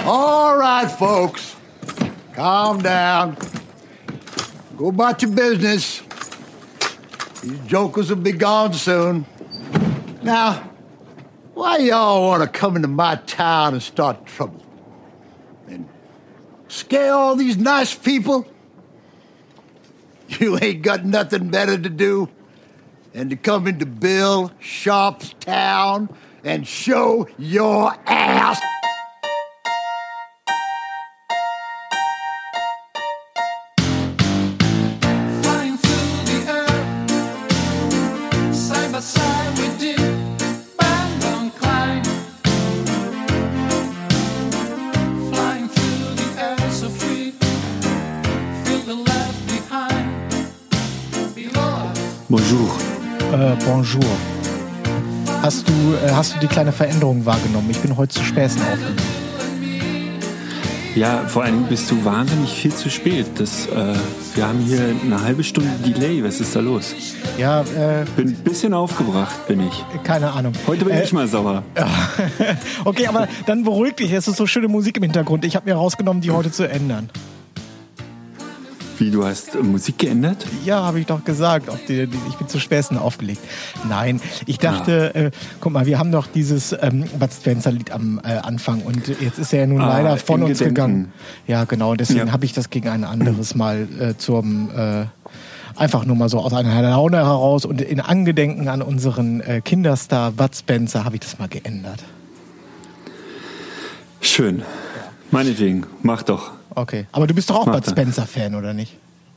All right, folks. Calm down. Go about your business. These jokers will be gone soon. Now, why y'all want to come into my town and start trouble? And scare all these nice people? You ain't got nothing better to do than to come into Bill Sharp's town and show your ass. Bonjour. Bonjour. Hast du die kleine Veränderung wahrgenommen? Ich bin heute zu Späßen aufgelegt. Ja, vor allem bist du wahnsinnig viel zu spät. Wir haben hier eine halbe Stunde Delay. Was ist da los? Ja, bin ein bisschen aufgebracht, bin ich. Keine Ahnung. Heute bin ich mal sauer. Okay, aber dann beruhig dich. Es ist so schöne Musik im Hintergrund. Ich habe mir rausgenommen, die heute zu ändern. Wie, du hast Musik geändert? Ja, habe ich doch gesagt. Ich bin zu Späßen aufgelegt. Nein, ich dachte, guck mal, wir haben doch dieses Bud Spencer-Lied am Anfang und jetzt ist er ja nun leider von uns gegangen. Ja, genau, deswegen habe ich das gegen ein anderes Mal einfach nur mal so aus einer Laune heraus und in Angedenken an unseren Kinderstar Bud Spencer habe ich das mal geändert. Schön. Meinetwegen, mach doch. Okay, aber du bist doch auch Bud Spencer-Fan, oder nicht?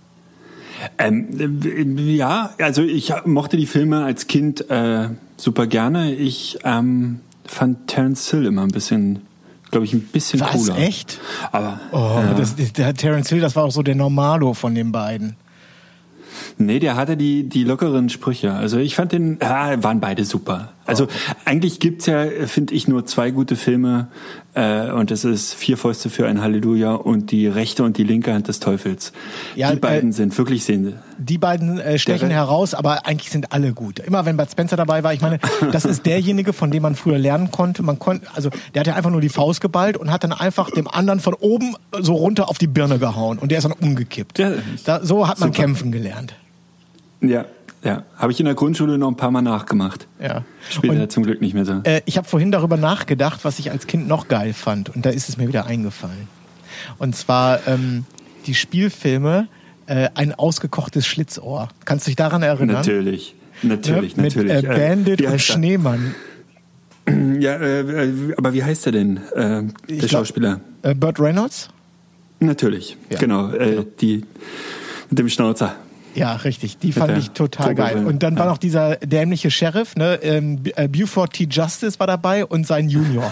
Ja, also ich mochte die Filme als Kind super gerne. Ich fand Terence Hill immer ein bisschen cooler. Was, echt? Aber der Terence Hill, das war auch so der Normalo von den beiden. Nee, der hatte die lockeren Sprüche. Also ich fand waren beide super. Also eigentlich gibt's ja, finde ich, nur zwei gute Filme und das ist 4 Fäuste für ein Halleluja und die rechte und die linke Hand des Teufels. Ja, die beiden sind wirklich sehende. Die beiden stechen heraus, aber eigentlich sind alle gut. Immer wenn Bud Spencer dabei war, ich meine, das ist derjenige, von dem man früher lernen konnte. Also der hat ja einfach nur die Faust geballt und hat dann einfach dem anderen von oben so runter auf die Birne gehauen und der ist dann umgekippt. Ja, so hat man kämpfen gelernt. Ja, habe ich in der Grundschule noch ein paar Mal nachgemacht. Ja. Später zum Glück nicht mehr so. Ich habe vorhin darüber nachgedacht, was ich als Kind noch geil fand. Und da ist es mir wieder eingefallen. Und zwar die Spielfilme Ein ausgekochtes Schlitzohr. Kannst du dich daran erinnern? Natürlich. Mit Bandit und Schneemann. Ja, aber wie heißt er denn, der Schauspieler? Burt Reynolds? Natürlich, ja, genau. Die mit dem Schnauzer. Ja, richtig. Die fand ich total geil. Und dann war noch dieser dämliche Sheriff, ne? Buford T. Justice war dabei und sein Junior.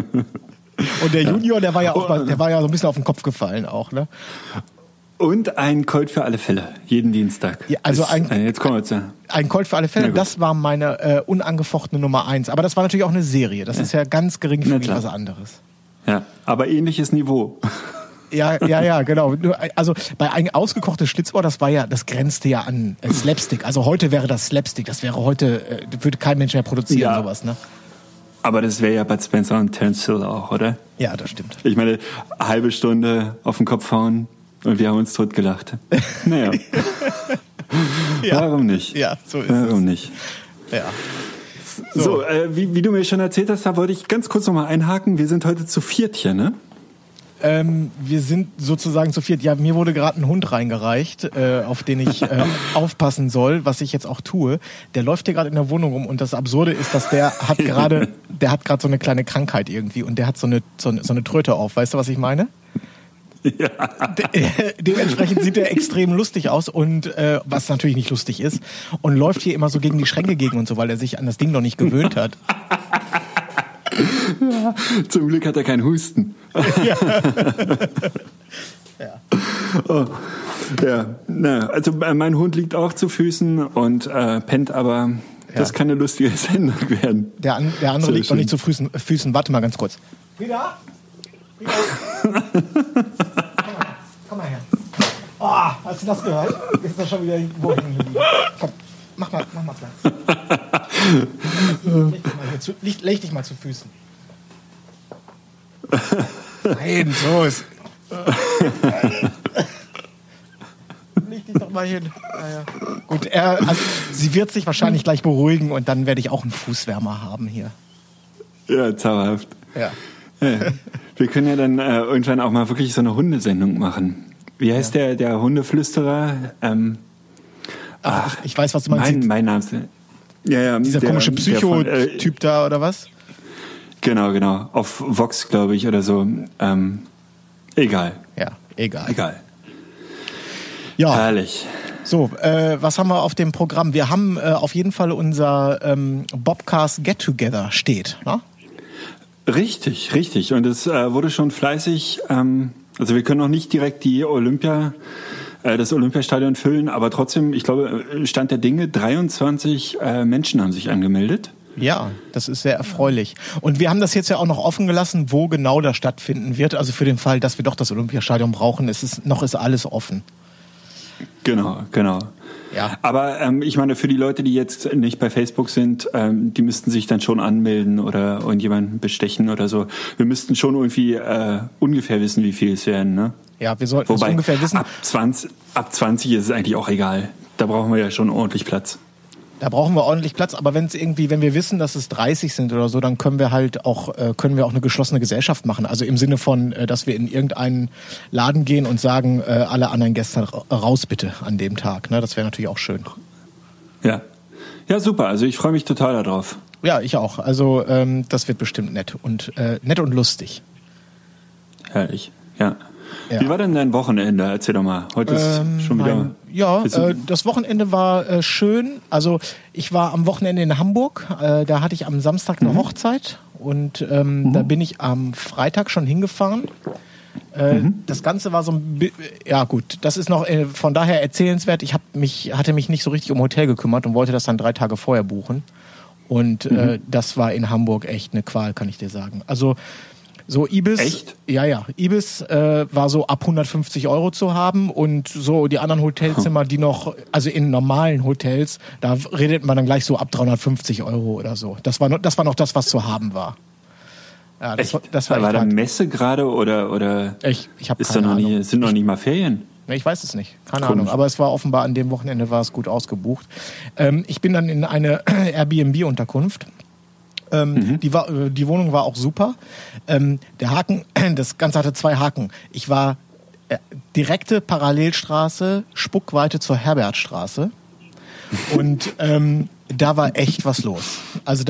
Und der Junior, der war ja auch der war ja so ein bisschen auf den Kopf gefallen auch, ne? Und ein Colt für alle Fälle, jeden Dienstag. Ja, also jetzt kommen wir zu. Ein Colt für alle Fälle, das war meine unangefochtene Nummer 1. Aber das war natürlich auch eine Serie. Das ist ja ganz geringfügig was anderes. Ja, aber ähnliches Niveau. Ja, genau. Also bei ein ausgekochtes Schlitzohr, das grenzte ja an Slapstick. Also heute wäre das Slapstick. Das wäre heute, würde kein Mensch mehr produzieren, sowas, ne? Aber das wäre ja Bud Spencer und Terence Hill auch, oder? Ja, das stimmt. Ich meine, eine halbe Stunde auf den Kopf hauen und wir haben uns totgelacht. Naja. Warum nicht? Ja, so ist Warum nicht? Ja. So, wie du mir schon erzählt hast, da wollte ich ganz kurz nochmal einhaken. Wir sind heute zu viert hier, ne? Wir sind sozusagen zu viert. Ja, mir wurde gerade ein Hund reingereicht, auf den ich aufpassen soll, was ich jetzt auch tue. Der läuft hier gerade in der Wohnung rum und das Absurde ist, dass der hat gerade so eine kleine Krankheit irgendwie und der hat so eine Tröte auf. Weißt du, was ich meine? Ja. Dementsprechend sieht er extrem lustig aus und was natürlich nicht lustig ist und läuft hier immer so gegen die Schränke gegen und so, weil er sich an das Ding noch nicht gewöhnt hat. Ja, zum Glück hat er keinen Husten. Ja. Also mein Hund liegt auch zu Füßen und pennt, aber das kann eine lustige Sendung werden. Der andere liegt noch nicht zu Füßen. Warte mal ganz kurz. Wieder? Komm mal her. Oh, hast du das gehört? Jetzt ist das schon wieder wohin geblieben. Komm, mach mal Platz. Leg dich mal zu Füßen. Nein, so ist. Leg dich doch mal hin. Naja. Gut, also, sie wird sich wahrscheinlich gleich beruhigen und dann werde ich auch einen Fußwärmer haben hier. Ja, zauberhaft. Ja. Ja. Wir können ja dann irgendwann auch mal wirklich so eine Hundesendung machen. Wie heißt der Hundeflüsterer? Ich weiß, was du meinst. Mein Name ist... Ja, dieser komische Psycho-Typ da, oder was? Genau. Auf Vox, glaube ich, oder so. Egal. Ja, egal. Ja. Herrlich. So, was haben wir auf dem Programm? Wir haben auf jeden Fall unser Bobcast Get-Together steht, ne? Richtig. Und es wurde schon fleißig, also wir können noch nicht direkt das Olympiastadion füllen, aber trotzdem, ich glaube, Stand der Dinge, 23 Menschen haben sich angemeldet. Ja, das ist sehr erfreulich. Und wir haben das jetzt ja auch noch offen gelassen, wo genau das stattfinden wird. Also für den Fall, dass wir doch das Olympiastadion brauchen, ist alles offen. Genau. Ja. Aber ich meine, für die Leute, die jetzt nicht bei Facebook sind, die müssten sich dann schon anmelden oder irgendjemanden bestechen oder so. Wir müssten schon irgendwie ungefähr wissen, wie viel es werden, ne? Ja, wir sollten es ungefähr wissen. Ab 20 ist es eigentlich auch egal. Da brauchen wir ja schon ordentlich Platz. Da brauchen wir ordentlich Platz, aber wenn wir wissen, dass es 30 sind oder so, dann können wir auch eine geschlossene Gesellschaft machen. Also im Sinne von, dass wir in irgendeinen Laden gehen und sagen, alle anderen Gäste raus bitte an dem Tag. Ne? Das wäre natürlich auch schön. Ja, super. Also ich freue mich total darauf. Ja, ich auch. Also das wird bestimmt nett und lustig. Herrlich, ja. Wie war denn dein Wochenende? Erzähl doch mal. Heute ist schon wieder... das Wochenende war schön. Also ich war am Wochenende in Hamburg. Da hatte ich am Samstag eine Hochzeit. Und da bin ich am Freitag schon hingefahren. Das Ganze war so ein bisschen... Ja gut, das ist noch von daher erzählenswert. Ich hatte mich nicht so richtig um Hotel gekümmert und wollte das dann 3 Tage vorher buchen. Und das war in Hamburg echt eine Qual, kann ich dir sagen. Also... So Ibis, echt? Ja. Ibis war so ab 150 € zu haben und so die anderen Hotelzimmer, die noch, also in normalen Hotels, da redet man dann gleich so ab 350 € oder so. Das war noch das, was zu haben war. Ja, das war da Messe gerade oder ich habe keine Ahnung. Sind noch nicht mal Ferien? Ich weiß es nicht, keine Ahnung. Aber es war offenbar an dem Wochenende war es gut ausgebucht. Ich bin dann in eine Airbnb-Unterkunft. Die Wohnung war auch super. Der Haken, das Ganze hatte 2 Haken. Ich war direkte Parallelstraße, Spuckweite zur Herbertstraße. Und da war echt was los.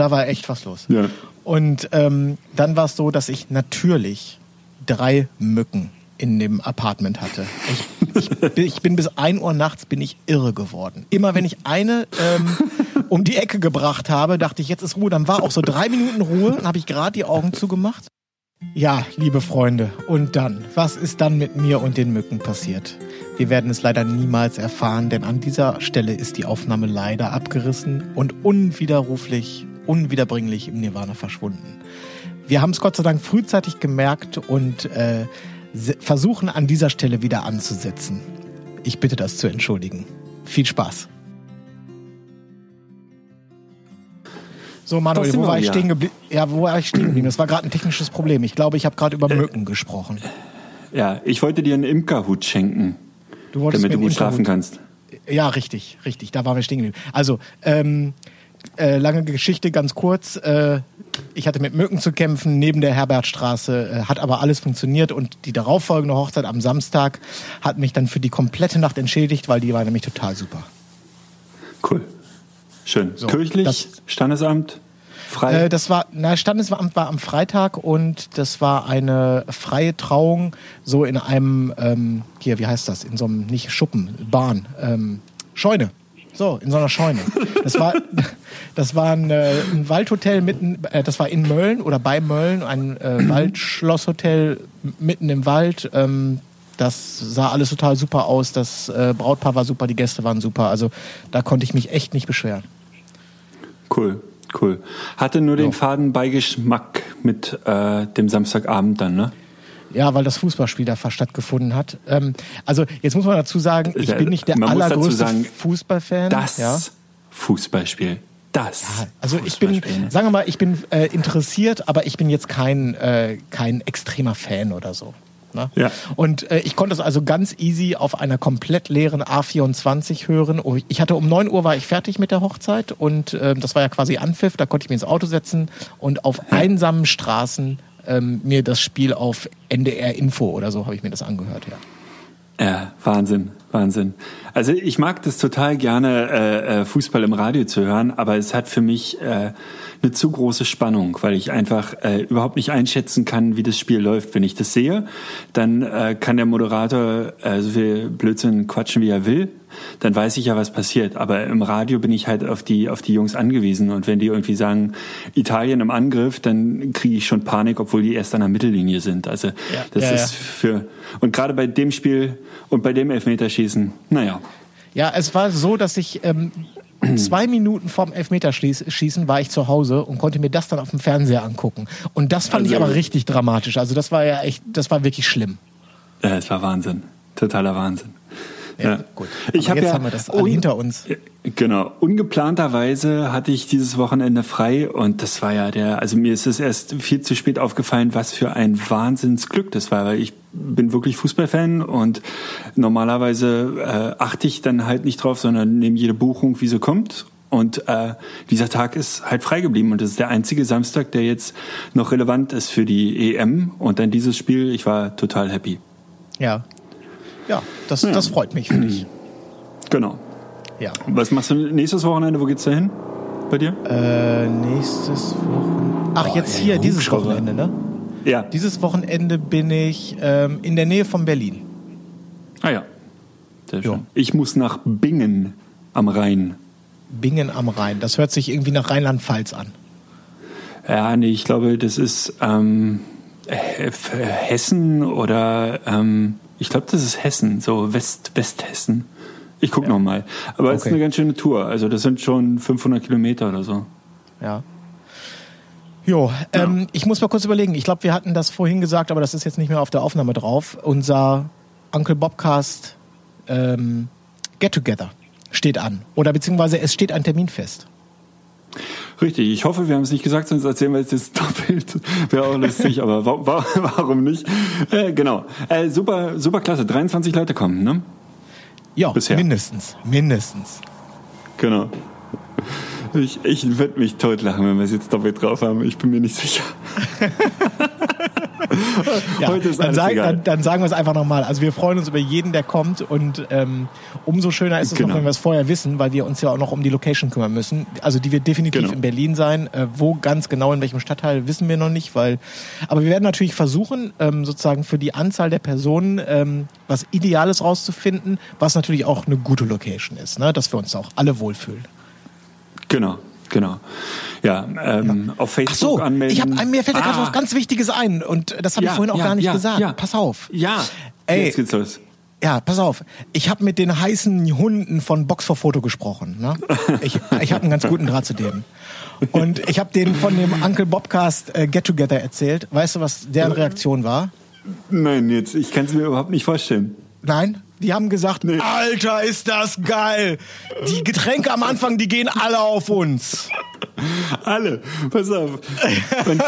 Ja. Und dann war es so, dass ich natürlich 3 Mücken in dem Apartment hatte. Ich bin bis 1 Uhr nachts bin ich irre geworden. Immer wenn ich eine um die Ecke gebracht habe, dachte ich, jetzt ist Ruhe. Dann war auch so 3 Minuten Ruhe, dann habe ich gerade die Augen zugemacht. Ja, liebe Freunde, und dann? Was ist dann mit mir und den Mücken passiert? Wir werden es leider niemals erfahren, denn an dieser Stelle ist die Aufnahme leider abgerissen und unwiderruflich, unwiederbringlich im Nirvana verschwunden. Wir haben es Gott sei Dank frühzeitig gemerkt und versuchen an dieser Stelle wieder anzusetzen. Ich bitte das zu entschuldigen. Viel Spaß. So, Manuel, wo war ich stehen geblieben? Ja, wo war ich stehen geblieben? Das war gerade ein technisches Problem. Ich glaube, ich habe gerade über Mücken gesprochen. Ja, ich wollte dir einen Imkerhut schenken, damit du gut schlafen kannst. Ja, richtig. Da waren wir stehen geblieben. Also, lange Geschichte, ganz kurz. Ich hatte mit Mücken zu kämpfen neben der Herbertstraße, hat aber alles funktioniert und die darauffolgende Hochzeit am Samstag hat mich dann für die komplette Nacht entschädigt, weil die war nämlich total super. Cool. Schön. So, kirchlich? Standesamt? Frei? Standesamt war am Freitag und das war eine freie Trauung, so in einem, wie heißt das, in so einem, nicht Schuppen, Bahn, Scheune. So, in so einer Scheune. Das war ein Waldhotel mitten, das war in Mölln oder bei Mölln, ein Waldschlosshotel mitten im Wald. Das sah alles total super aus. Das Brautpaar war super, die Gäste waren super. Also da konnte ich mich echt nicht beschweren. Cool. Hatte nur den faden Beigeschmack mit dem Samstagabend dann, ne? Ja, weil das Fußballspiel da stattgefunden hat. Also jetzt muss man dazu sagen, ich bin nicht der allergrößte Fußballfan. Das Fußballspiel, das. Also ich bin, sagen wir mal, ich bin interessiert, aber ich bin jetzt kein extremer Fan oder so. Ne? Ja. Und ich konnte es also ganz easy auf einer komplett leeren A24 hören. Ich hatte um 9 Uhr war ich fertig mit der Hochzeit und das war ja quasi Anpfiff, da konnte ich mich ins Auto setzen und auf einsamen Straßen mir das Spiel auf NDR Info oder so habe ich mir das angehört, ja. Ja, Wahnsinn. Also ich mag das total gerne, Fußball im Radio zu hören, aber es hat für mich eine zu große Spannung, weil ich einfach überhaupt nicht einschätzen kann, wie das Spiel läuft. Wenn ich das sehe, dann kann der Moderator so viel Blödsinn quatschen, wie er will. Dann weiß ich ja, was passiert. Aber im Radio bin ich halt auf die Jungs angewiesen. Und wenn die irgendwie sagen, Italien im Angriff, dann kriege ich schon Panik, obwohl die erst an der Mittellinie sind. Also das ist und gerade bei dem Spiel und bei dem Elfmeterschießen, naja. Ja, es war so, dass ich 2 Minuten vorm Elfmeterschießen war ich zu Hause und konnte mir das dann auf dem Fernseher angucken. Und das fand ich aber richtig dramatisch. Also das war wirklich schlimm. Ja, es war Wahnsinn. Totaler Wahnsinn. Ja, gut. Jetzt haben wir das alle hinter uns. Genau. Ungeplanterweise hatte ich dieses Wochenende frei und das war ja also mir ist es erst viel zu spät aufgefallen, was für ein Wahnsinnsglück das war, weil ich bin wirklich Fußballfan und normalerweise achte ich dann halt nicht drauf, sondern nehme jede Buchung, wie sie kommt. Und dieser Tag ist halt frei geblieben und das ist der einzige Samstag, der jetzt noch relevant ist für die EM und dann dieses Spiel. Ich war total happy. Ja. Ja, das freut mich für dich. Genau. Ja. Was machst du nächstes Wochenende? Wo geht's da hin bei dir? Nächstes Wochenende. Ach, jetzt hier, dieses Wochenende, ne? Ja. Dieses Wochenende bin ich in der Nähe von Berlin. Ah ja. Sehr schön. Jo. Ich muss nach Bingen am Rhein. Bingen am Rhein. Das hört sich irgendwie nach Rheinland-Pfalz an. Ja, nee, ich glaube, das ist Hessen oder ich glaube, das ist Hessen, so Westhessen. Ich gucke noch mal. Aber es ist eine ganz schöne Tour. Also das sind schon 500 Kilometer oder so. Ja. Jo, ich muss mal kurz überlegen. Ich glaube, wir hatten das vorhin gesagt, aber das ist jetzt nicht mehr auf der Aufnahme drauf. Unser Uncle Bobcast Get Together steht an. Oder beziehungsweise es steht ein Termin fest. Richtig, ich hoffe, wir haben es nicht gesagt, sonst erzählen wir jetzt doppelt. Wäre auch lustig, aber warum nicht? Genau. Super klasse. 23 Leute kommen, ne? Ja, bisher. Mindestens. Genau. Ich würde mich totlachen, wenn wir es jetzt doppelt drauf haben. Ich bin mir nicht sicher. Ja, heute ist dann sagen wir es einfach nochmal. Also wir freuen uns über jeden, der kommt und umso schöner ist es noch, wenn wir es vorher wissen, weil wir uns ja auch noch um die Location kümmern müssen. Also die wird definitiv in Berlin sein. Wo ganz genau, in welchem Stadtteil, wissen wir noch nicht. Aber wir werden natürlich versuchen, sozusagen für die Anzahl der Personen was Ideales rauszufinden, was natürlich auch eine gute Location ist, ne? Dass wir uns auch alle wohlfühlen. Genau. Ja, auf Facebook anmelden. Mir fällt da gerade was ganz Wichtiges ein und das habe ich vorhin auch gar nicht gesagt. Ja. Pass auf. Ja, jetzt geht's los. Ja, pass auf. Ich habe mit den heißen Hunden von Box for Photo gesprochen. Ne? Ich habe einen ganz guten Draht zu denen. Und ich habe denen von dem Uncle Bobcast Get Together erzählt. Weißt du, was deren Reaktion war? Nein, ich kann es mir überhaupt nicht vorstellen. Nein? Die haben gesagt, nee. Alter, ist das geil. Die Getränke am Anfang, die gehen alle auf uns. Alle, pass auf. Und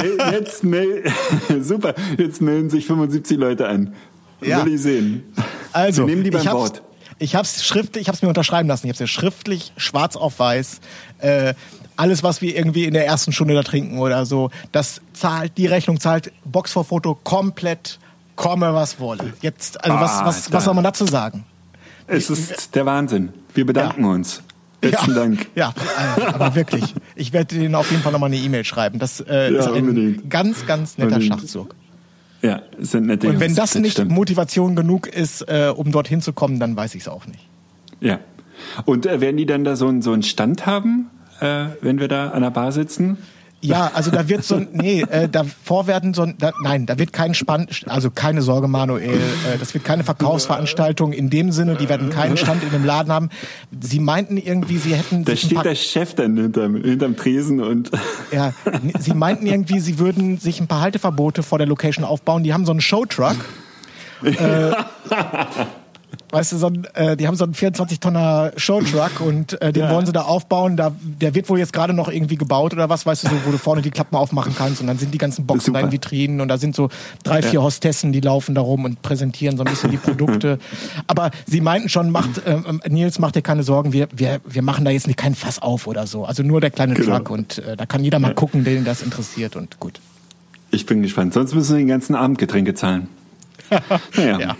super, jetzt melden sich 75 Leute an. Ja. Will ich sehen. Also, wir nehmen die beim Wort. Ich hab's mir unterschreiben lassen. Ich hab's ja schriftlich, schwarz auf weiß. Alles, was wir irgendwie in der ersten Stunde da trinken oder so, die Rechnung zahlt Box for Photo komplett. Komme, was wolle. Jetzt, also was soll man dazu sagen? Es ist der Wahnsinn. Wir bedanken uns. Besten Dank. Ja, aber wirklich. Ich werde denen auf jeden Fall nochmal eine E-Mail schreiben. Das ist ein ganz, ganz netter Schachzug. Ja, es sind nette Jungs. Und wenn das nicht Motivation genug ist, um dorthin zu kommen, dann weiß ich es auch nicht. Ja. Und werden die dann da so einen Stand haben, wenn wir da an der Bar sitzen? Ja, also da wird da wird kein also keine Sorge, Manuel, das wird keine Verkaufsveranstaltung in dem Sinne, die werden keinen Stand in dem Laden haben. Sie meinten irgendwie, sie hätten... Da steht der Chef dann hinterm Tresen und... Ja, sie meinten irgendwie, sie würden sich ein paar Halteverbote vor der Location aufbauen. Die haben so einen Showtruck. weißt du, die haben so einen 24-Tonner Showtruck und den wollen sie da aufbauen. Der wird wohl jetzt gerade noch irgendwie gebaut oder was, weißt du, so, wo du vorne die Klappen aufmachen kannst und dann sind die ganzen Boxen da in Vitrinen und da sind so 3-4 Hostessen, die laufen da rum und präsentieren so ein bisschen die Produkte. Aber sie meinten schon, Nils, mach dir keine Sorgen, wir machen da jetzt kein Fass auf oder so. Also nur der kleine Truck und da kann jeder mal gucken, den das interessiert und gut. Ich bin gespannt. Sonst müssen wir den ganzen Abend Getränke zahlen. Naja. Ja.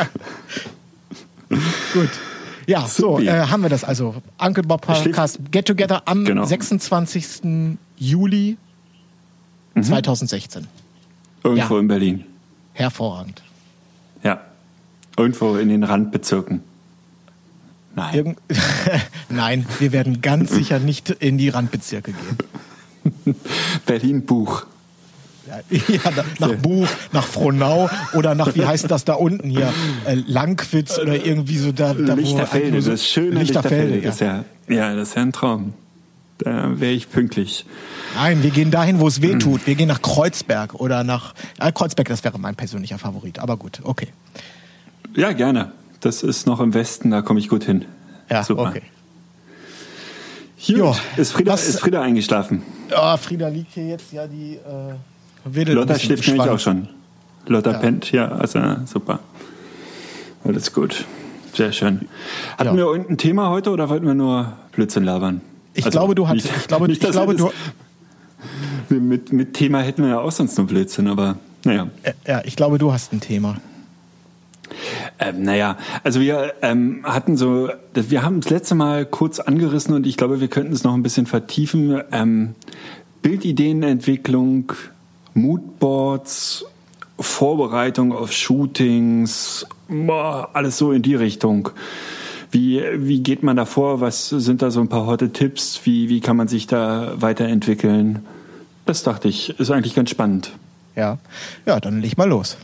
Gut. Ja, so haben wir das also. Uncle Bob Podcast Get Together am 26. Juli 2016. Irgendwo in Berlin. Hervorragend. Ja. Irgendwo in den Randbezirken. Nein. Nein, wir werden ganz sicher nicht in die Randbezirke gehen. Berlin-Buch. Ja, nach Buch, nach Frohnau oder nach, wie heißt das da unten hier, Langwitz oder irgendwie so da Lichterfelde, so, das schöne Lichterfelde. Das ist das ist ja ein Traum. Da wäre ich pünktlich. Nein, wir gehen dahin, wo es weh tut. Wir gehen nach Kreuzberg oder nach Kreuzberg, das wäre mein persönlicher Favorit, aber gut, okay. Ja, gerne. Das ist noch im Westen, da komme ich gut hin. Ja, super. Okay. Gut. Ist Frieda eingeschlafen? Ja, Frieda liegt hier jetzt, ja, die wedelt. Lotta schläft nämlich auch schon. Lotta pennt, ja, also super. Alles gut. Sehr schön. Hatten wir irgendein Thema heute oder wollten wir nur Blödsinn labern? Ich glaube, du hattest. Mit Thema hätten wir ja auch sonst nur Blödsinn, aber naja. Ja, ich glaube, du hast ein Thema. Also wir wir haben das letzte Mal kurz angerissen und ich glaube, wir könnten es noch ein bisschen vertiefen. Bildideenentwicklung, Moodboards, Vorbereitung auf Shootings, alles so in die Richtung. Wie geht man da vor? Was sind da so ein paar harte Tipps? Wie kann man sich da weiterentwickeln? Das dachte ich, ist eigentlich ganz spannend. Ja, dann leg mal los.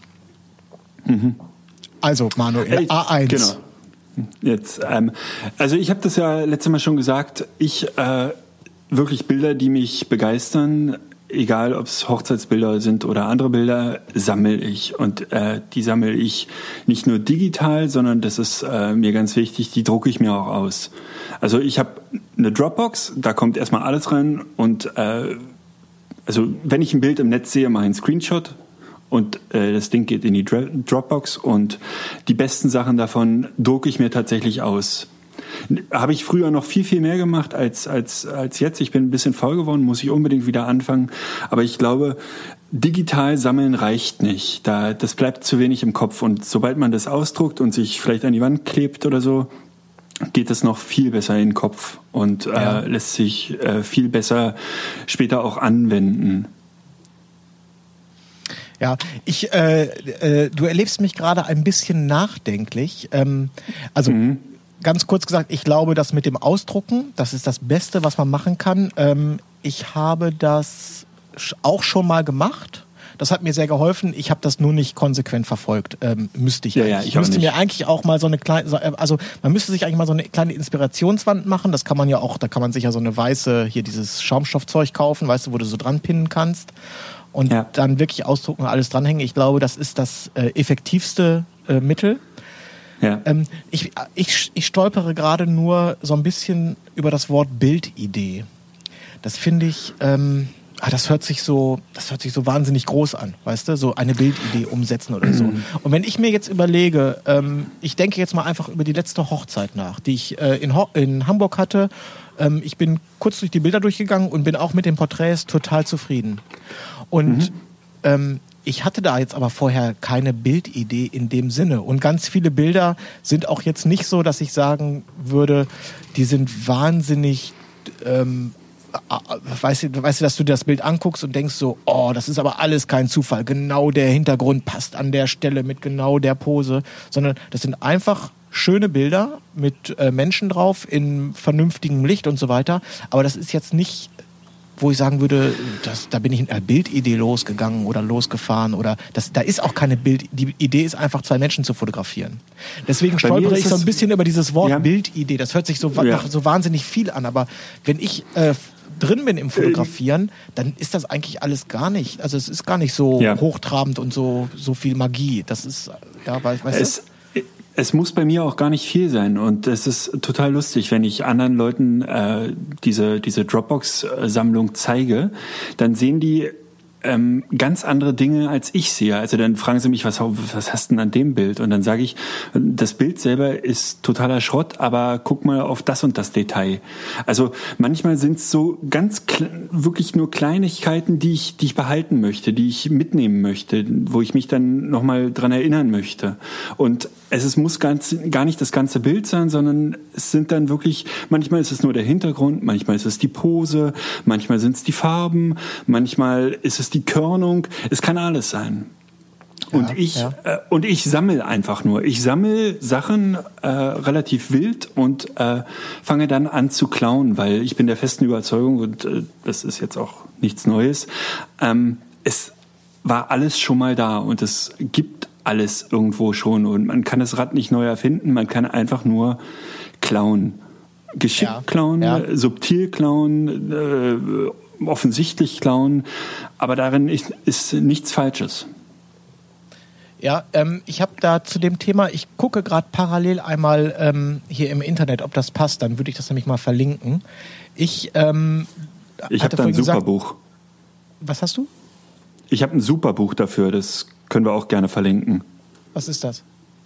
Also, Manuel, A1. Genau. Jetzt, also ich habe das ja letztes Mal schon gesagt, wirklich Bilder, die mich begeistern, egal ob es Hochzeitsbilder sind oder andere Bilder, sammle ich. Und die sammle ich nicht nur digital, sondern das ist mir ganz wichtig, die drucke ich mir auch aus. Also ich habe eine Dropbox, da kommt erstmal alles rein und also wenn ich ein Bild im Netz sehe, mache ich einen Screenshot und das Ding geht in die Dropbox und die besten Sachen davon drucke ich mir tatsächlich aus. Habe ich früher noch viel, viel mehr gemacht als jetzt. Ich bin ein bisschen faul geworden, muss ich unbedingt wieder anfangen. Aber ich glaube, digital sammeln reicht nicht. Das bleibt zu wenig im Kopf. Und sobald man das ausdruckt und sich vielleicht an die Wand klebt oder so, geht es noch viel besser in den Kopf und lässt sich viel besser später auch anwenden. Ja, du erlebst mich gerade ein bisschen nachdenklich. Ganz kurz gesagt, ich glaube, das mit dem Ausdrucken, das ist das Beste, was man machen kann. Ich habe das auch schon mal gemacht. Das hat mir sehr geholfen. Ich habe das nur nicht konsequent verfolgt. Müsste ich eigentlich. Ich müsste mir eigentlich auch mal so eine kleine, also man müsste sich eigentlich mal so eine kleine Inspirationswand machen. Das kann man ja auch, da kann man sich ja so eine weiße, hier dieses Schaumstoffzeug kaufen, weißt du, wo du so dran pinnen kannst. Und dann wirklich ausdrucken und alles dranhängen. Ich glaube, das ist das effektivste Mittel. Ja. Ich stolpere gerade nur so ein bisschen über das Wort Bildidee. Das finde ich, das hört sich so wahnsinnig groß an, weißt du? So eine Bildidee umsetzen oder so. Und wenn ich mir jetzt überlege, ich denke jetzt mal einfach über die letzte Hochzeit nach, die ich in Hamburg hatte. Ich bin kurz durch die Bilder durchgegangen und bin auch mit den Porträts total zufrieden. Und ich hatte da jetzt aber vorher keine Bildidee in dem Sinne. Und ganz viele Bilder sind auch jetzt nicht so, dass ich sagen würde, die sind wahnsinnig, weißt du, dass du dir das Bild anguckst und denkst so, oh, das ist aber alles kein Zufall. Genau der Hintergrund passt an der Stelle mit genau der Pose. Sondern das sind einfach schöne Bilder mit Menschen drauf in vernünftigem Licht und so weiter. Aber das ist jetzt nicht, wo ich sagen würde, da bin ich in einer Bildidee losgegangen oder losgefahren oder da ist auch keine Bild. Die Idee ist einfach, zwei Menschen zu fotografieren. Deswegen stolpere ich so ein bisschen über dieses Wort Bildidee. Das hört sich so nach so wahnsinnig viel an, aber wenn ich drin bin im Fotografieren, dann ist das eigentlich alles gar nicht. Also es ist gar nicht so hochtrabend und so viel Magie. Das ist, weißt du? es muss bei mir auch gar nicht viel sein und es ist total lustig, wenn ich anderen Leuten diese Dropbox-Sammlung zeige, dann sehen die ganz andere Dinge als ich sehe. Also dann fragen sie mich, was hast du denn an dem Bild? Und dann sage ich, das Bild selber ist totaler Schrott, aber guck mal auf das und das Detail. Also manchmal sind es so ganz wirklich nur Kleinigkeiten, die ich behalten möchte, die ich mitnehmen möchte, wo ich mich dann nochmal dran erinnern möchte. Und muss gar nicht das ganze Bild sein, sondern es sind dann wirklich, manchmal ist es nur der Hintergrund, manchmal ist es die Pose, manchmal sind es die Farben, manchmal ist es die Körnung, es kann alles sein. Und ich sammle einfach nur. Ich sammle Sachen relativ wild und fange dann an zu klauen, weil ich bin der festen Überzeugung, und das ist jetzt auch nichts Neues, es war alles schon mal da und es gibt alles irgendwo schon und man kann das Rad nicht neu erfinden, man kann einfach nur klauen. Geschickt klauen, subtil klauen, offensichtlich klauen, aber darin ist nichts Falsches. Ja, ich habe da zu dem Thema, ich gucke gerade parallel einmal hier im Internet, ob das passt, dann würde ich das nämlich mal verlinken. Ich habe da ein super Buch. Was hast du? Ich habe ein super Buch dafür, das können wir auch gerne verlinken. Was ist das?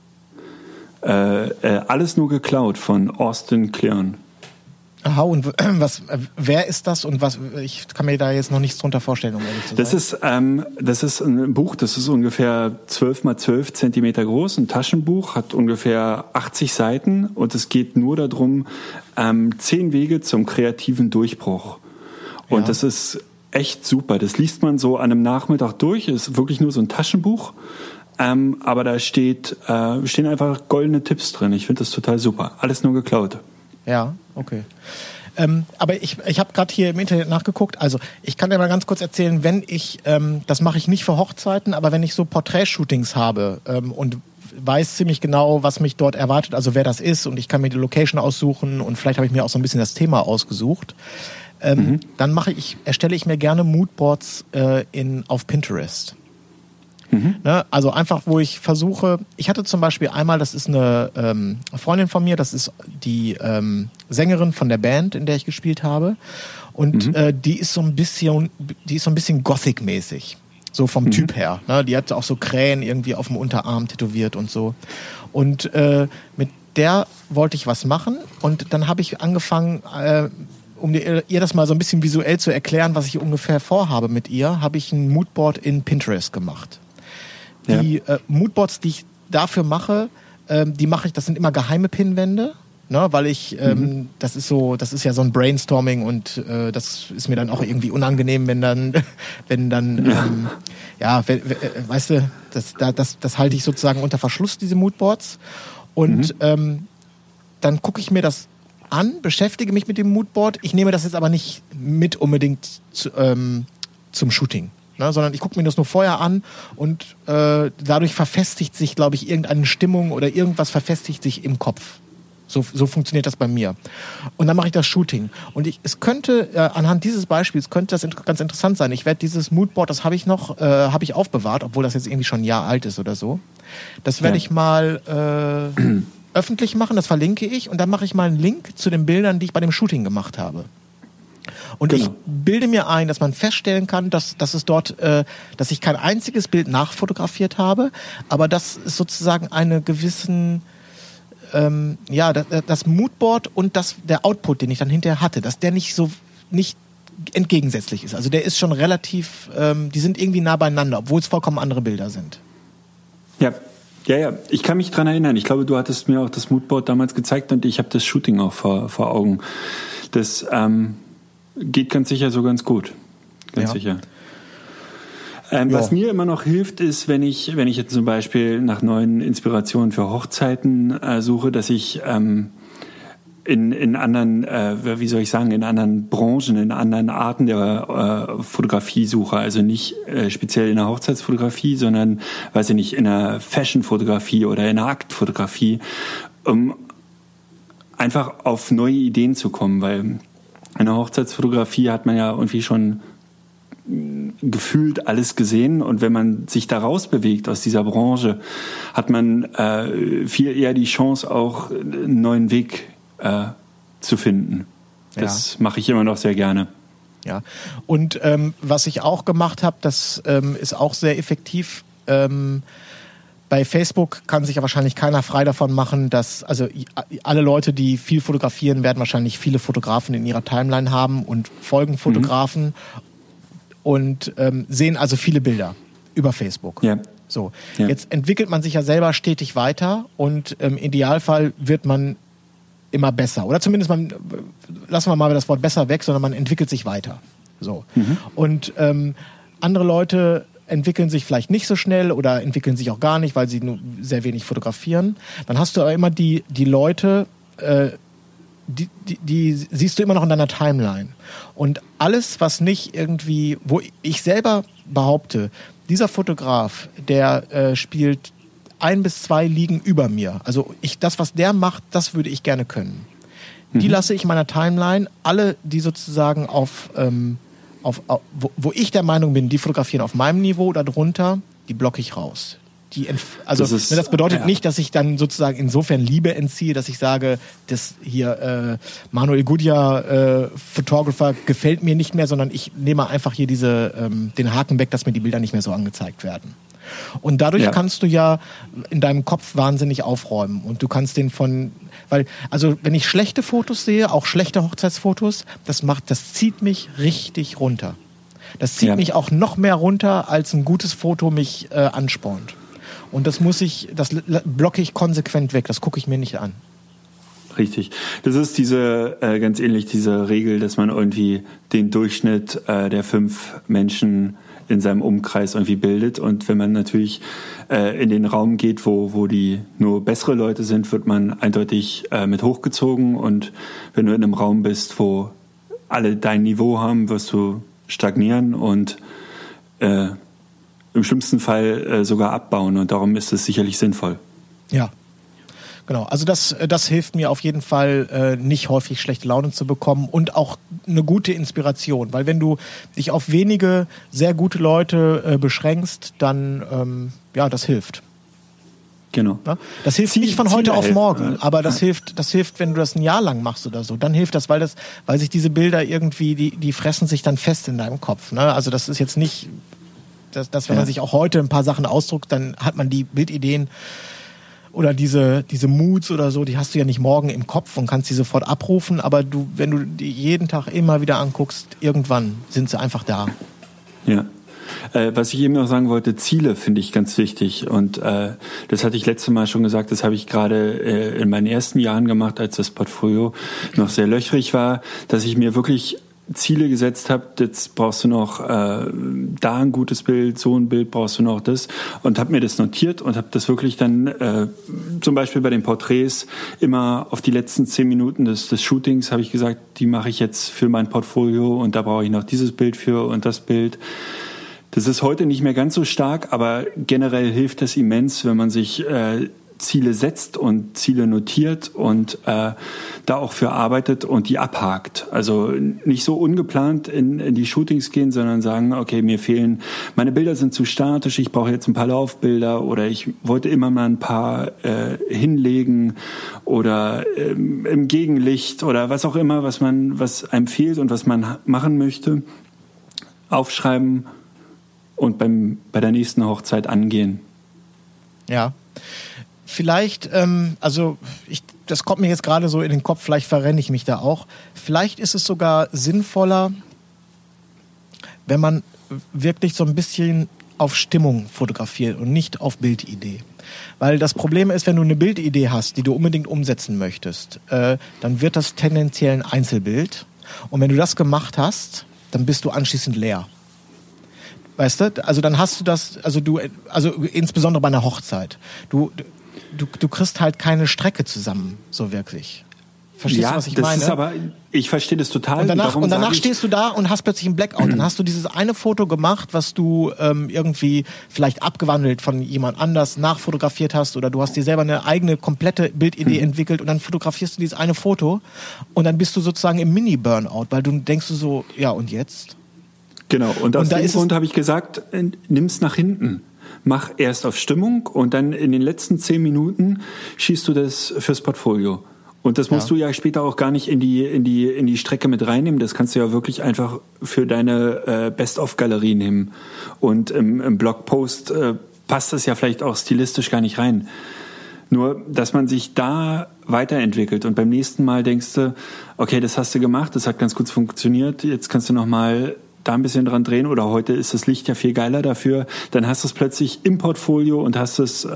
Alles nur geklaut von Austin Kleon. Aha, und wer ist das und was? Ich kann mir da jetzt noch nichts drunter vorstellen, um ehrlich zu sein. Das ist ein Buch, das ist ungefähr 12 mal 12 Zentimeter groß, ein Taschenbuch, hat ungefähr 80 Seiten und es geht nur darum, 10 Wege zum kreativen Durchbruch. Und das ist echt super. Das liest man so an einem Nachmittag durch, ist wirklich nur so ein Taschenbuch. Aber da stehen einfach goldene Tipps drin. Ich finde das total super. Alles nur geklaut. Ja, okay. Aber ich habe gerade hier im Internet nachgeguckt. Also ich kann dir mal ganz kurz erzählen, wenn ich, das mache ich nicht für Hochzeiten, aber wenn ich so Porträtshootings habe und weiß ziemlich genau, was mich dort erwartet, also wer das ist und ich kann mir die Location aussuchen und vielleicht habe ich mir auch so ein bisschen das Thema ausgesucht, dann erstelle ich mir gerne Moodboards auf Pinterest. Ne, also einfach, wo ich versuche, ich hatte zum Beispiel einmal, das ist eine Freundin von mir, das ist die Sängerin von der Band, in der ich gespielt habe und die ist so ein bisschen Gothic-mäßig, so vom Typ her. Ne? Die hat auch so Krähen irgendwie auf dem Unterarm tätowiert und so. Und mit der wollte ich was machen und dann habe ich angefangen, um ihr das mal so ein bisschen visuell zu erklären, was ich ungefähr vorhabe mit ihr, habe ich ein Moodboard in Pinterest gemacht. Die Moodboards, die ich dafür mache, das sind immer geheime Pinwände, ne, weil ich, das ist ja so ein Brainstorming und das ist mir dann auch irgendwie unangenehm, weißt du, das halte ich sozusagen unter Verschluss, diese Moodboards. Und dann gucke ich mir das an, beschäftige mich mit dem Moodboard. Ich nehme das jetzt aber nicht mit unbedingt zum Shooting. Ne, sondern ich gucke mir das nur vorher an und dadurch verfestigt sich, glaube ich, irgendeine Stimmung oder irgendwas verfestigt sich im Kopf. So funktioniert das bei mir. Und dann mache ich das Shooting. Und es könnte, anhand dieses Beispiels, könnte das ganz interessant sein. Ich werde dieses Moodboard, das habe ich aufbewahrt, obwohl das jetzt irgendwie schon ein Jahr alt ist oder so. Das werde ich mal öffentlich machen, das verlinke ich und dann mache ich mal einen Link zu den Bildern, die ich bei dem Shooting gemacht habe. Und ich bilde mir ein, dass man feststellen kann, dass es dort, dass ich kein einziges Bild nachfotografiert habe, aber dass es sozusagen eine gewissen, das Moodboard und der Output, den ich dann hinterher hatte, dass der nicht entgegensätzlich ist. Also der ist schon relativ, die sind irgendwie nah beieinander, obwohl es vollkommen andere Bilder sind. Ja. Ich kann mich dran erinnern. Ich glaube, du hattest mir auch das Moodboard damals gezeigt und ich habe das Shooting auch vor Augen. Das geht ganz sicher so ganz gut. Ganz sicher. Was mir immer noch hilft, ist, wenn ich jetzt zum Beispiel nach neuen Inspirationen für Hochzeiten suche, dass ich in anderen, in anderen Branchen, in anderen Arten der Fotografie suche. Also nicht speziell in der Hochzeitsfotografie, sondern, weiß ich nicht, in der Fashion-Fotografie oder in der Aktfotografie, um einfach auf neue Ideen zu kommen, weil in der Hochzeitsfotografie hat man ja irgendwie schon gefühlt alles gesehen, und wenn man sich da rausbewegt aus dieser Branche, hat man viel eher die Chance, auch einen neuen Weg zu finden. Das mache ich immer noch sehr gerne. Ja, und was ich auch gemacht habe, das ist auch sehr effektiv. Bei Facebook kann sich ja wahrscheinlich keiner frei davon machen, dass, also alle Leute, die viel fotografieren, werden wahrscheinlich viele Fotografen in ihrer Timeline haben und folgen Fotografen und sehen also viele Bilder über Facebook. Ja. So, Ja. Jetzt entwickelt man sich ja selber stetig weiter und im Idealfall wird man immer besser. Oder zumindest lassen wir mal das Wort besser weg, sondern man entwickelt sich weiter. So. Und andere Leute entwickeln sich vielleicht nicht so schnell oder entwickeln sich auch gar nicht, weil sie nur sehr wenig fotografieren. Dann hast du aber immer die Leute, die siehst du immer noch in deiner Timeline. Und alles, was nicht irgendwie, wo ich selber behaupte, dieser Fotograf, der spielt 1 bis 2 Ligen über mir. Also das, was der macht, das würde ich gerne können. Die lasse ich in meiner Timeline. Alle, die sozusagen wo ich der Meinung bin, die fotografieren auf meinem Niveau oder drunter, die blocke ich raus. Das bedeutet nicht, dass ich dann sozusagen insofern Liebe entziehe, dass ich sage, das hier Manuel Gudja Photographer gefällt mir nicht mehr, sondern ich nehme einfach hier den Haken weg, dass mir die Bilder nicht mehr so angezeigt werden. Und dadurch kannst du ja in deinem Kopf wahnsinnig aufräumen und du kannst also wenn ich schlechte Fotos sehe, auch schlechte Hochzeitsfotos, das zieht mich richtig runter. Das zieht mich auch noch mehr runter, als ein gutes Foto mich anspornt. Und das blocke ich konsequent weg, das gucke ich mir nicht an. Richtig. Das ist ganz ähnlich diese Regel, dass man irgendwie den Durchschnitt der 5 Menschen in seinem Umkreis irgendwie bildet. Und wenn man natürlich in den Raum geht, wo die nur bessere Leute sind, wird man eindeutig mit hochgezogen. Und wenn du in einem Raum bist, wo alle dein Niveau haben, wirst du stagnieren und im schlimmsten Fall sogar abbauen. Und darum ist es sicherlich sinnvoll. Ja. Genau, also das hilft mir auf jeden Fall, nicht häufig schlechte Laune zu bekommen und auch eine gute Inspiration. Weil wenn du dich auf wenige sehr gute Leute beschränkst, dann, das hilft. Genau. Ja? Das hilft nicht von heute auf morgen, aber das hilft, wenn du das ein Jahr lang machst oder so. Dann hilft das, weil sich diese Bilder irgendwie, die fressen sich dann fest in deinem Kopf. Ne? Also das ist jetzt nicht, dass wenn man sich auch heute ein paar Sachen ausdruckt, dann hat man die Bildideen oder diese Moods oder so, die hast du ja nicht morgen im Kopf und kannst die sofort abrufen, aber wenn du die jeden Tag immer wieder anguckst, irgendwann sind sie einfach da. Ja. Was ich eben noch sagen wollte, Ziele finde ich ganz wichtig und das hatte ich letztes Mal schon gesagt, das habe ich gerade in meinen ersten Jahren gemacht, als das Portfolio noch sehr löchrig war, dass ich mir wirklich Ziele gesetzt habe, jetzt brauchst du noch da ein gutes Bild, so ein Bild brauchst du noch das und habe mir das notiert und habe das wirklich dann zum Beispiel bei den Porträts immer auf die letzten 10 Minuten des Shootings habe ich gesagt, die mache ich jetzt für mein Portfolio und da brauche ich noch dieses Bild für und das Bild. Das ist heute nicht mehr ganz so stark, aber generell hilft das immens, wenn man sich Ziele setzt und Ziele notiert und da auch für arbeitet und die abhakt. Also nicht so ungeplant in die Shootings gehen, sondern sagen, okay, meine Bilder sind zu statisch, ich brauche jetzt ein paar Laufbilder oder ich wollte immer mal ein paar hinlegen oder im Gegenlicht oder was auch immer, was einem fehlt und was man machen möchte, aufschreiben und bei der nächsten Hochzeit angehen. Ja. Vielleicht, das kommt mir jetzt gerade so in den Kopf, vielleicht verrenne ich mich da auch. Vielleicht ist es sogar sinnvoller, wenn man wirklich so ein bisschen auf Stimmung fotografiert und nicht auf Bildidee. Weil das Problem ist, wenn du eine Bildidee hast, die du unbedingt umsetzen möchtest, dann wird das tendenziell ein Einzelbild. Und wenn du das gemacht hast, dann bist du anschließend leer. Weißt du? Also dann hast du das, also insbesondere bei einer Hochzeit. Du kriegst halt keine Strecke zusammen, so wirklich. Verstehst du, was ich meine? Ich verstehe das total. Und danach stehst du da und hast plötzlich einen Blackout. Dann hast du dieses eine Foto gemacht, was du irgendwie vielleicht abgewandelt von jemand anders nachfotografiert hast oder du hast dir selber eine eigene komplette Bildidee entwickelt und dann fotografierst du dieses eine Foto und dann bist du sozusagen im Mini-Burnout, weil du denkst so, ja und jetzt? Genau, und aus dem Grund habe ich gesagt, nimm's nach hinten. Mach erst auf Stimmung und dann in den letzten 10 Minuten schießt du das fürs Portfolio. Und das musst du ja später auch gar nicht in die Strecke mit reinnehmen. Das kannst du ja wirklich einfach für deine Best-of-Galerie nehmen. Und im Blogpost passt das ja vielleicht auch stilistisch gar nicht rein. Nur, dass man sich da weiterentwickelt und beim nächsten Mal denkst du, okay, das hast du gemacht, das hat ganz gut funktioniert, jetzt kannst du nochmal da ein bisschen dran drehen oder heute ist das Licht ja viel geiler dafür, dann hast du es plötzlich im Portfolio und hast es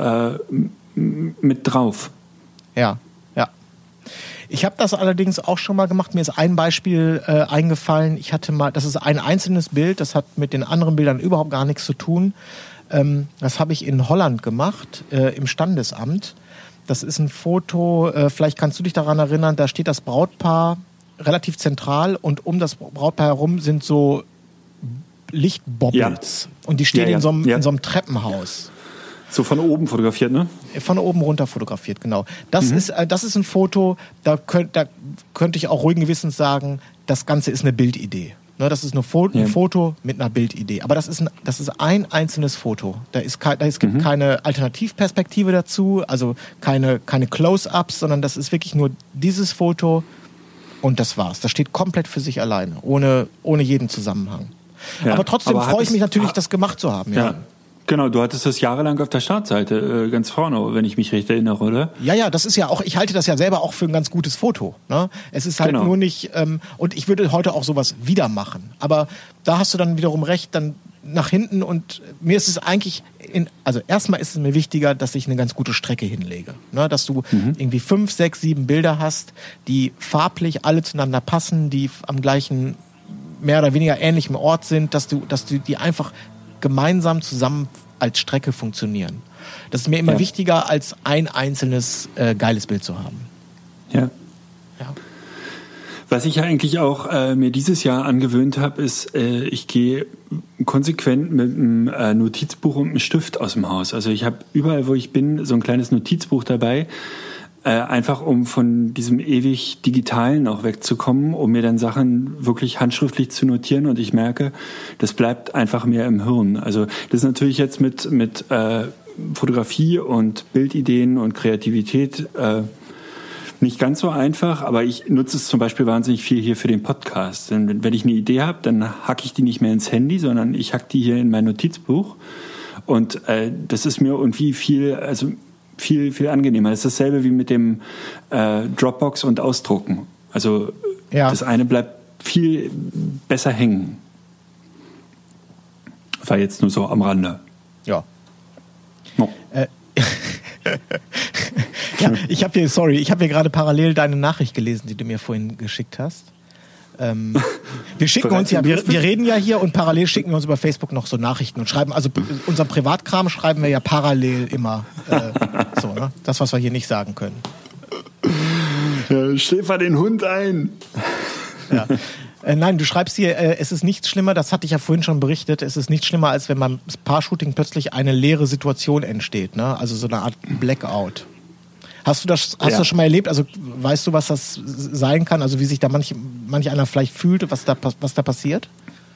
mit drauf. Ja. Ich habe das allerdings auch schon mal gemacht. Mir ist ein Beispiel eingefallen. Ich hatte mal, das ist ein einzelnes Bild, das hat mit den anderen Bildern überhaupt gar nichts zu tun. Das habe ich in Holland gemacht, im Standesamt. Das ist ein Foto, vielleicht kannst du dich daran erinnern, da steht das Brautpaar relativ zentral und um das Brautpaar herum sind so Lichtbobbles. Ja. Und die stehen in so einem Treppenhaus. So von oben fotografiert, ne? Von oben runter fotografiert, genau. Das ist ein Foto, da könnte ich auch ruhigen Gewissens sagen, das Ganze ist eine Bildidee. Ne, das ist ein Foto mit einer Bildidee. Aber das ist ein einzelnes Foto. Es gibt keine Alternativperspektive dazu, also keine Close-ups, sondern das ist wirklich nur dieses Foto und das war's. Das steht komplett für sich alleine, ohne jeden Zusammenhang. Ja, aber trotzdem freue ich mich natürlich, das gemacht zu haben. Ja. Genau, du hattest das jahrelang auf der Startseite ganz vorne, wenn ich mich recht erinnere, oder? Ja, das ist ja auch, ich halte das ja selber auch für ein ganz gutes Foto. Ne? Es ist halt nur nicht, und ich würde heute auch sowas wieder machen. Aber da hast du dann wiederum recht, dann nach hinten und mir ist es eigentlich, also erstmal ist es mir wichtiger, dass ich eine ganz gute Strecke hinlege. Ne? Dass du irgendwie 5, 6, 7 Bilder hast, die farblich alle zueinander passen, die am gleichen, mehr oder weniger ähnlichem Ort sind, dass du die einfach gemeinsam zusammen als Strecke funktionieren. Das ist mir immer wichtiger, als ein einzelnes geiles Bild zu haben. Ja. Was ich eigentlich auch mir dieses Jahr angewöhnt habe, ist, ich gehe konsequent mit einem Notizbuch und einem Stift aus dem Haus. Also ich habe überall, wo ich bin, so ein kleines Notizbuch dabei, einfach um von diesem ewig Digitalen auch wegzukommen, um mir dann Sachen wirklich handschriftlich zu notieren und ich merke, das bleibt einfach mehr im Hirn. Also das ist natürlich jetzt mit Fotografie und Bildideen und Kreativität nicht ganz so einfach, aber ich nutze es zum Beispiel wahnsinnig viel hier für den Podcast. Denn wenn ich eine Idee habe, dann hacke ich die nicht mehr ins Handy, sondern ich hacke die hier in mein Notizbuch und das ist mir irgendwie viel angenehmer. Das ist dasselbe wie mit dem Dropbox und Ausdrucken. Also das eine bleibt viel besser hängen. War jetzt nur so am Rande. Ja. No. Ich habe hier gerade parallel deine Nachricht gelesen, die du mir vorhin geschickt hast. Wir schicken uns wir reden ja hier und parallel schicken wir uns über Facebook noch so Nachrichten und schreiben, also unser Privatkram schreiben wir ja parallel immer so, ne? Das, was wir hier nicht sagen können. Schläfer den Hund ein. Ja. Nein, du schreibst hier, es ist nichts schlimmer, das hatte ich ja vorhin schon berichtet, es ist nichts schlimmer, als wenn beim Paar-Shooting plötzlich eine leere Situation entsteht, ne? Also so eine Art Blackout. Hast du das schon mal erlebt? Also weißt du, was das sein kann? Also wie sich da manch einer vielleicht fühlt, was da passiert?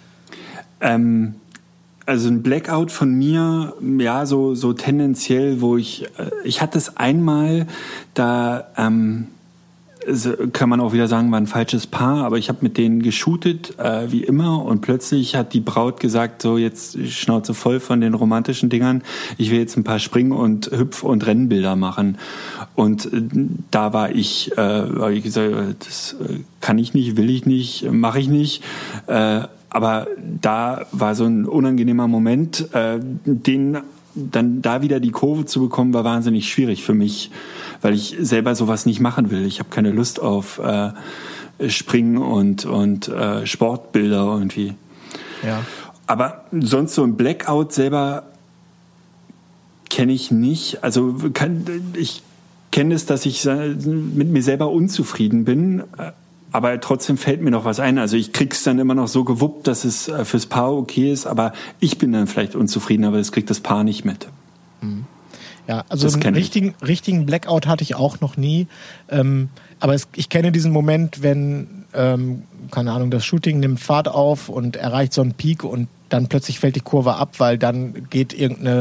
Also ein Blackout von mir, ja, so tendenziell, wo ich hatte es einmal, da kann man auch wieder sagen, war ein falsches Paar, aber ich habe mit denen geshootet, wie immer, und plötzlich hat die Braut gesagt, so jetzt Schnauze voll von den romantischen Dingern, ich will jetzt ein paar Spring- und Hüpf- und Rennbilder machen. Und da war ich, habe ich gesagt, das kann ich nicht, will ich nicht, mache ich nicht. Aber da war so ein unangenehmer Moment, den dann da wieder die Kurve zu bekommen, war wahnsinnig schwierig für mich, weil ich selber sowas nicht machen will. Ich habe keine Lust auf Springen und Sportbilder irgendwie. Ja. Aber sonst so ein Blackout selber kenne ich nicht. Also ich kenne es, dass ich mit mir selber unzufrieden bin, aber trotzdem fällt mir noch was ein. Also ich krieg's dann immer noch so gewuppt, dass es fürs Paar okay ist, aber ich bin dann vielleicht unzufrieden, aber das kriegt das Paar nicht mit. Ja, also einen richtigen Blackout hatte ich auch noch nie. Aber ich kenne diesen Moment, wenn, keine Ahnung, das Shooting nimmt Fahrt auf und erreicht so einen Peak und dann plötzlich fällt die Kurve ab, weil dann geht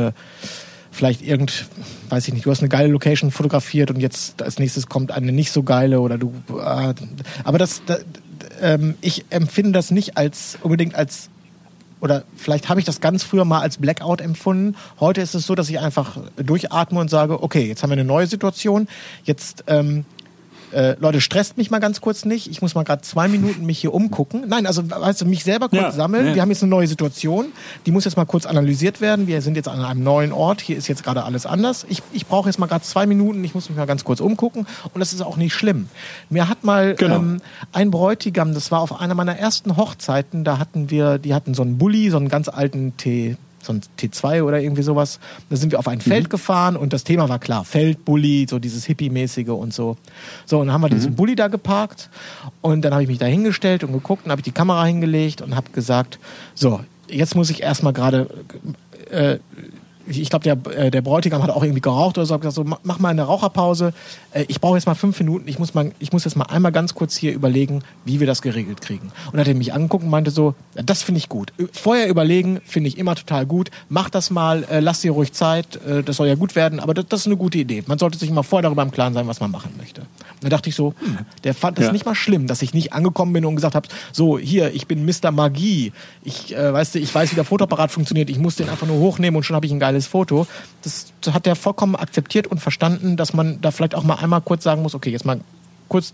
weiß ich nicht, du hast eine geile Location fotografiert und jetzt als nächstes kommt eine nicht so geile oder aber ich empfinde das nicht unbedingt als, oder vielleicht habe ich das ganz früher mal als Blackout empfunden. Heute ist es so, dass ich einfach durchatme und sage, okay, jetzt haben wir eine neue Situation, jetzt Leute, stresst mich mal ganz kurz nicht. Ich muss mal gerade 2 Minuten mich hier umgucken. Nein, also weißt du, mich selber kurz sammeln. Ja. Wir haben jetzt eine neue Situation. Die muss jetzt mal kurz analysiert werden. Wir sind jetzt an einem neuen Ort. Hier ist jetzt gerade alles anders. Ich brauche jetzt mal gerade 2 Minuten. Ich muss mich mal ganz kurz umgucken. Und das ist auch nicht schlimm. Mir hat mal ein Bräutigam, das war auf einer meiner ersten Hochzeiten, die hatten so einen Bulli, so einen ganz alten so ein T2 oder irgendwie sowas. Da sind wir auf ein Feld gefahren und das Thema war klar. Feld, Bulli, so dieses Hippie-mäßige und so. So, und dann haben wir diesen Bulli da geparkt und dann habe ich mich da hingestellt und geguckt und habe ich die Kamera hingelegt und habe gesagt, so, jetzt muss ich erstmal gerade ich glaube, der Bräutigam hat auch irgendwie geraucht oder so, hat gesagt, so, mach mal eine Raucherpause. Ich brauche jetzt mal 5 Minuten. Ich muss jetzt mal einmal ganz kurz hier überlegen, wie wir das geregelt kriegen. Und hat er mich angeguckt und meinte so, ja, das finde ich gut. Vorher überlegen finde ich immer total gut. Mach das mal, lass dir ruhig Zeit. Das soll ja gut werden, aber das ist eine gute Idee. Man sollte sich immer vorher darüber im Klaren sein, was man machen möchte. Und da dachte ich so, der fand das nicht mal schlimm, dass ich nicht angekommen bin und gesagt habe, so, hier, ich bin Mr. Magie. Ich weiß, wie der Fotoapparat funktioniert. Ich muss den einfach nur hochnehmen und schon habe ich ein geiles Foto. Das hat er vollkommen akzeptiert und verstanden, dass man da vielleicht auch mal einmal kurz sagen muss, okay, jetzt mal kurz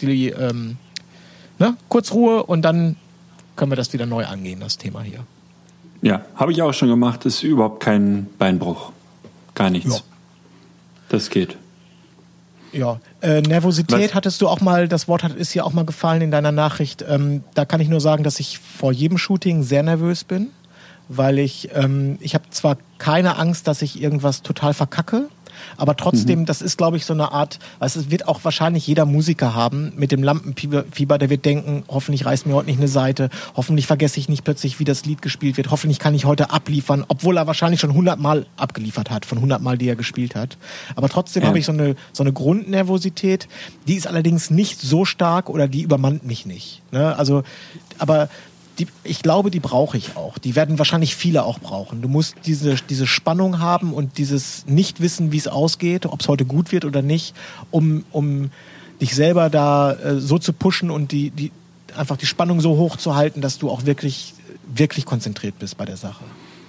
kurz Ruhe und dann können wir das wieder neu angehen, das Thema hier. Ja, habe ich auch schon gemacht. Ist überhaupt kein Beinbruch. Gar nichts. Ja. Das geht. Ja, Nervosität hattest du auch mal, das Wort ist hier auch mal gefallen in deiner Nachricht. Da kann ich nur sagen, dass ich vor jedem Shooting sehr nervös bin, weil ich habe zwar keine Angst, dass ich irgendwas total verkacke, aber trotzdem, das ist, glaube ich, so eine Art, es wird auch wahrscheinlich jeder Musiker haben mit dem Lampenfieber, der wird denken, hoffentlich reißt mir heute nicht eine Seite, hoffentlich vergesse ich nicht plötzlich, wie das Lied gespielt wird, hoffentlich kann ich heute abliefern, obwohl er wahrscheinlich schon 100 Mal abgeliefert hat, von 100 Mal, die er gespielt hat. Aber trotzdem habe ich so eine Grundnervosität, die ist allerdings nicht so stark oder die übermannt mich nicht. Ne? Also, aber ich glaube, die brauche ich auch. Die werden wahrscheinlich viele auch brauchen. Du musst diese Spannung haben und dieses Nicht-Wissen, wie es ausgeht, ob es heute gut wird oder nicht, um dich selber da so zu pushen und einfach die Spannung so hoch zu halten, dass du auch wirklich, wirklich konzentriert bist bei der Sache.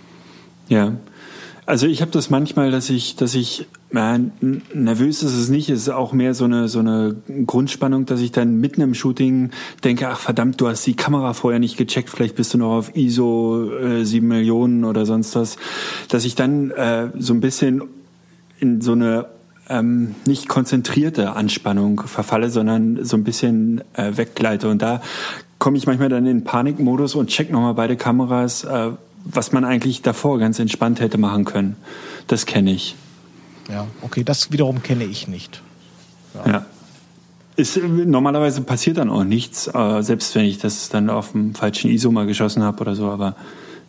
Ja. Also ich habe das manchmal, dass ich nervös ist es nicht, es ist auch mehr so eine Grundspannung, dass ich dann mitten im Shooting denke, ach verdammt, du hast die Kamera vorher nicht gecheckt, vielleicht bist du noch auf ISO 7 Millionen oder sonst was, dass ich dann so ein bisschen in so eine nicht konzentrierte Anspannung verfalle, sondern so ein bisschen weggleite und da komme ich manchmal dann in Panikmodus und check nochmal beide Kameras, was man eigentlich davor ganz entspannt hätte machen können. Das kenne ich. Ja, okay, das wiederum kenne ich nicht. Ja. Normalerweise passiert dann auch nichts, selbst wenn ich das dann auf dem falschen ISO mal geschossen habe oder so, aber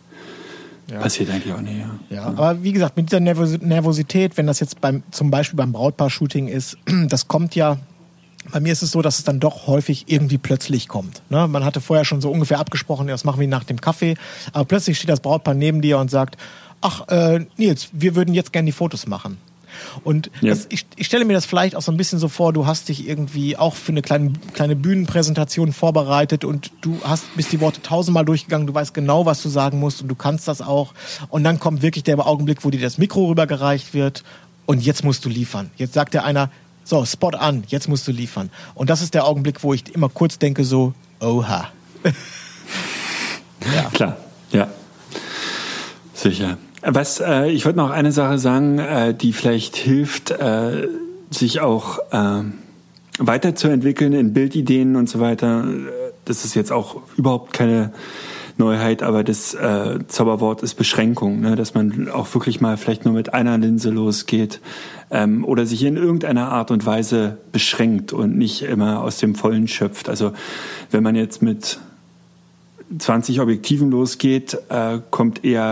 passiert eigentlich auch nicht. Ja, aber wie gesagt, mit dieser Nervosität, wenn das jetzt zum Beispiel beim Brautpaar-Shooting ist, das kommt ja. Bei mir ist es so, dass es dann doch häufig irgendwie plötzlich kommt. Ne? Man hatte vorher schon so ungefähr abgesprochen, das machen wir nach dem Kaffee. Aber plötzlich steht das Brautpaar neben dir und sagt, ach Nils, wir würden jetzt gerne die Fotos machen. Und ich stelle mir das vielleicht auch so ein bisschen so vor, du hast dich irgendwie auch für eine kleine Bühnenpräsentation vorbereitet und bist die Worte 1000-mal durchgegangen, du weißt genau, was du sagen musst und du kannst das auch. Und dann kommt wirklich der Augenblick, wo dir das Mikro rübergereicht wird und jetzt musst du liefern. Jetzt sagt dir einer, so, spot an, jetzt musst du liefern. Und das ist der Augenblick, wo ich immer kurz denke so, oha. Ja. Klar, ja. Sicher. Ich wollte noch eine Sache sagen, die vielleicht hilft, sich auch weiterzuentwickeln in Bildideen und so weiter. Das ist jetzt auch überhaupt keine Neuheit, aber das Zauberwort ist Beschränkung, ne? Dass man auch wirklich mal vielleicht nur mit einer Linse losgeht oder sich in irgendeiner Art und Weise beschränkt und nicht immer aus dem Vollen schöpft. Also wenn man jetzt mit 20 Objektiven losgeht, kommt eher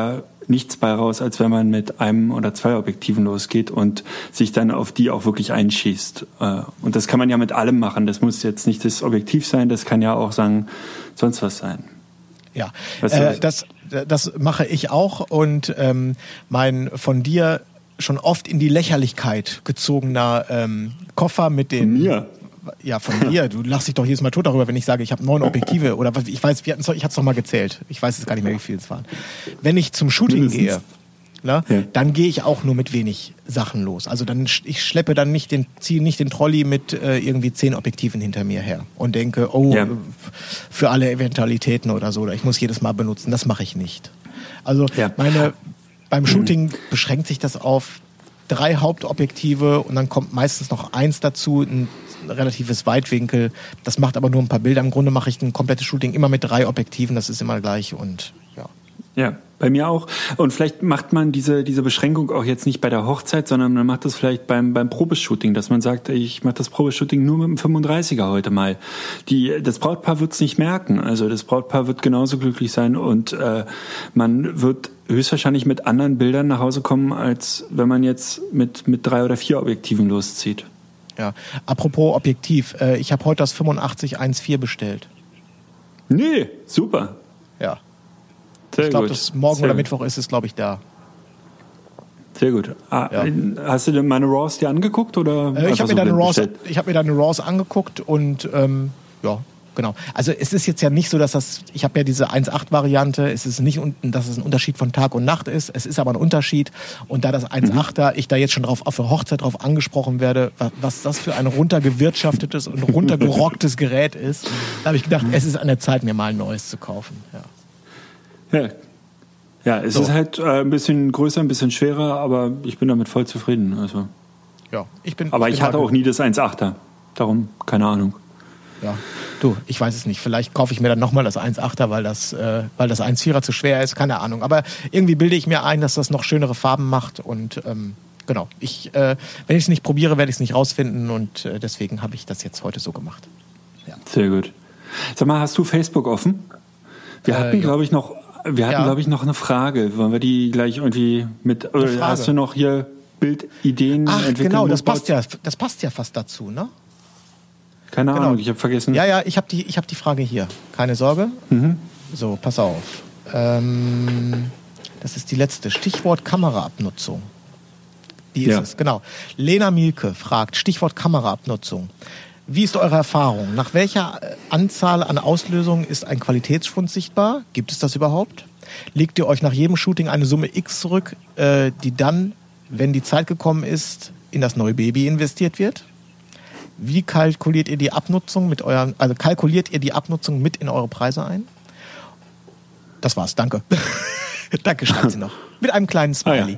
nichts bei raus, als wenn man mit einem oder zwei Objektiven losgeht und sich dann auf die auch wirklich einschießt. Und das kann man ja mit allem machen. Das muss jetzt nicht das Objektiv sein, das kann ja auch sonst was sein. Ja, Weißt du, das mache ich auch und mein von dir schon oft in die Lächerlichkeit gezogener Koffer mit den... Von mir? Ja, von dir. Du lachst dich doch jedes Mal tot darüber, wenn ich sage, ich habe 9 Objektive oder was. Ich weiß, ich hatte es doch mal gezählt. Ich weiß jetzt gar nicht mehr, wie viel es waren. Wenn ich zum Shooting gehe, dann gehe ich auch nur mit wenig Sachen los. Also ich schleppe dann ziehe nicht den Trolley mit irgendwie 10 Objektiven hinter mir her und denke, für alle Eventualitäten oder so, oder ich muss jedes Mal benutzen. Das mache ich nicht. Also beim Shooting beschränkt sich das auf 3 Hauptobjektive und dann kommt meistens noch 1 dazu, ein relatives Weitwinkel. Das macht aber nur ein paar Bilder. Im Grunde mache ich ein komplettes Shooting immer mit 3 Objektiven. Das ist immer gleich und ja. Ja, bei mir auch. Und vielleicht macht man diese Beschränkung auch jetzt nicht bei der Hochzeit, sondern man macht das vielleicht beim Probeshooting, dass man sagt, ich mache das Probeshooting nur mit dem 35er heute mal. Das Brautpaar wird es nicht merken. Also das Brautpaar wird genauso glücklich sein und man wird höchstwahrscheinlich mit anderen Bildern nach Hause kommen, als wenn man jetzt mit 3 oder 4 Objektiven loszieht. Ja, apropos Objektiv, ich habe heute das 85-1.4 bestellt. Nee, super. Ja. Sehr ich glaube, gut. das morgen Sehr oder gut. Mittwoch ist es, glaube ich, da. Sehr gut. Hast du denn meine RAWs dir angeguckt oder? Ich habe mir deine RAWs angeguckt und genau. Also es ist jetzt ja nicht so, dass ich habe ja diese 1.8-Variante, es ist nicht, dass es ein Unterschied von Tag und Nacht ist, es ist aber ein Unterschied und da das 1.8er, ich da jetzt schon auf der Hochzeit drauf angesprochen werde, was das für ein runtergewirtschaftetes und runtergerocktes Gerät ist, da habe ich gedacht, es ist an der Zeit, mir mal ein neues zu kaufen. Ja, es ist halt ein bisschen größer, ein bisschen schwerer, aber ich bin damit voll zufrieden. Also. Ja, ich hatte auch nie das 1.8er, darum keine Ahnung. Ja, ich weiß es nicht. Vielleicht kaufe ich mir dann nochmal das 1.8er, weil das 1.4er zu schwer ist, keine Ahnung. Aber irgendwie bilde ich mir ein, dass das noch schönere Farben macht und genau. Wenn ich es nicht probiere, werde ich es nicht rausfinden und deswegen habe ich das jetzt heute so gemacht. Ja. Sehr gut. Sag mal, hast du Facebook offen? Wir hatten, glaube ich, noch eine Frage. Wollen wir die gleich irgendwie mit, oder hast du noch hier Bildideen entwickeln? Genau, das passt ja fast dazu, ne? Keine Ahnung, ich habe vergessen. Ja, ich hab die Frage hier. Keine Sorge. So, pass auf. Das ist die letzte. Stichwort Kameraabnutzung. Die ist es, genau. Lena Mielke fragt, Stichwort Kameraabnutzung. Wie ist eure Erfahrung? Nach welcher Anzahl an Auslösungen ist ein Qualitätsschwund sichtbar? Gibt es das überhaupt? Legt ihr euch nach jedem Shooting eine Summe X zurück, die dann, wenn die Zeit gekommen ist, in das neue Baby investiert wird? Wie kalkuliert ihr die Abnutzung mit in eure Preise ein? Das war's, danke. Danke, schreibt sie noch. Mit einem kleinen Smiley.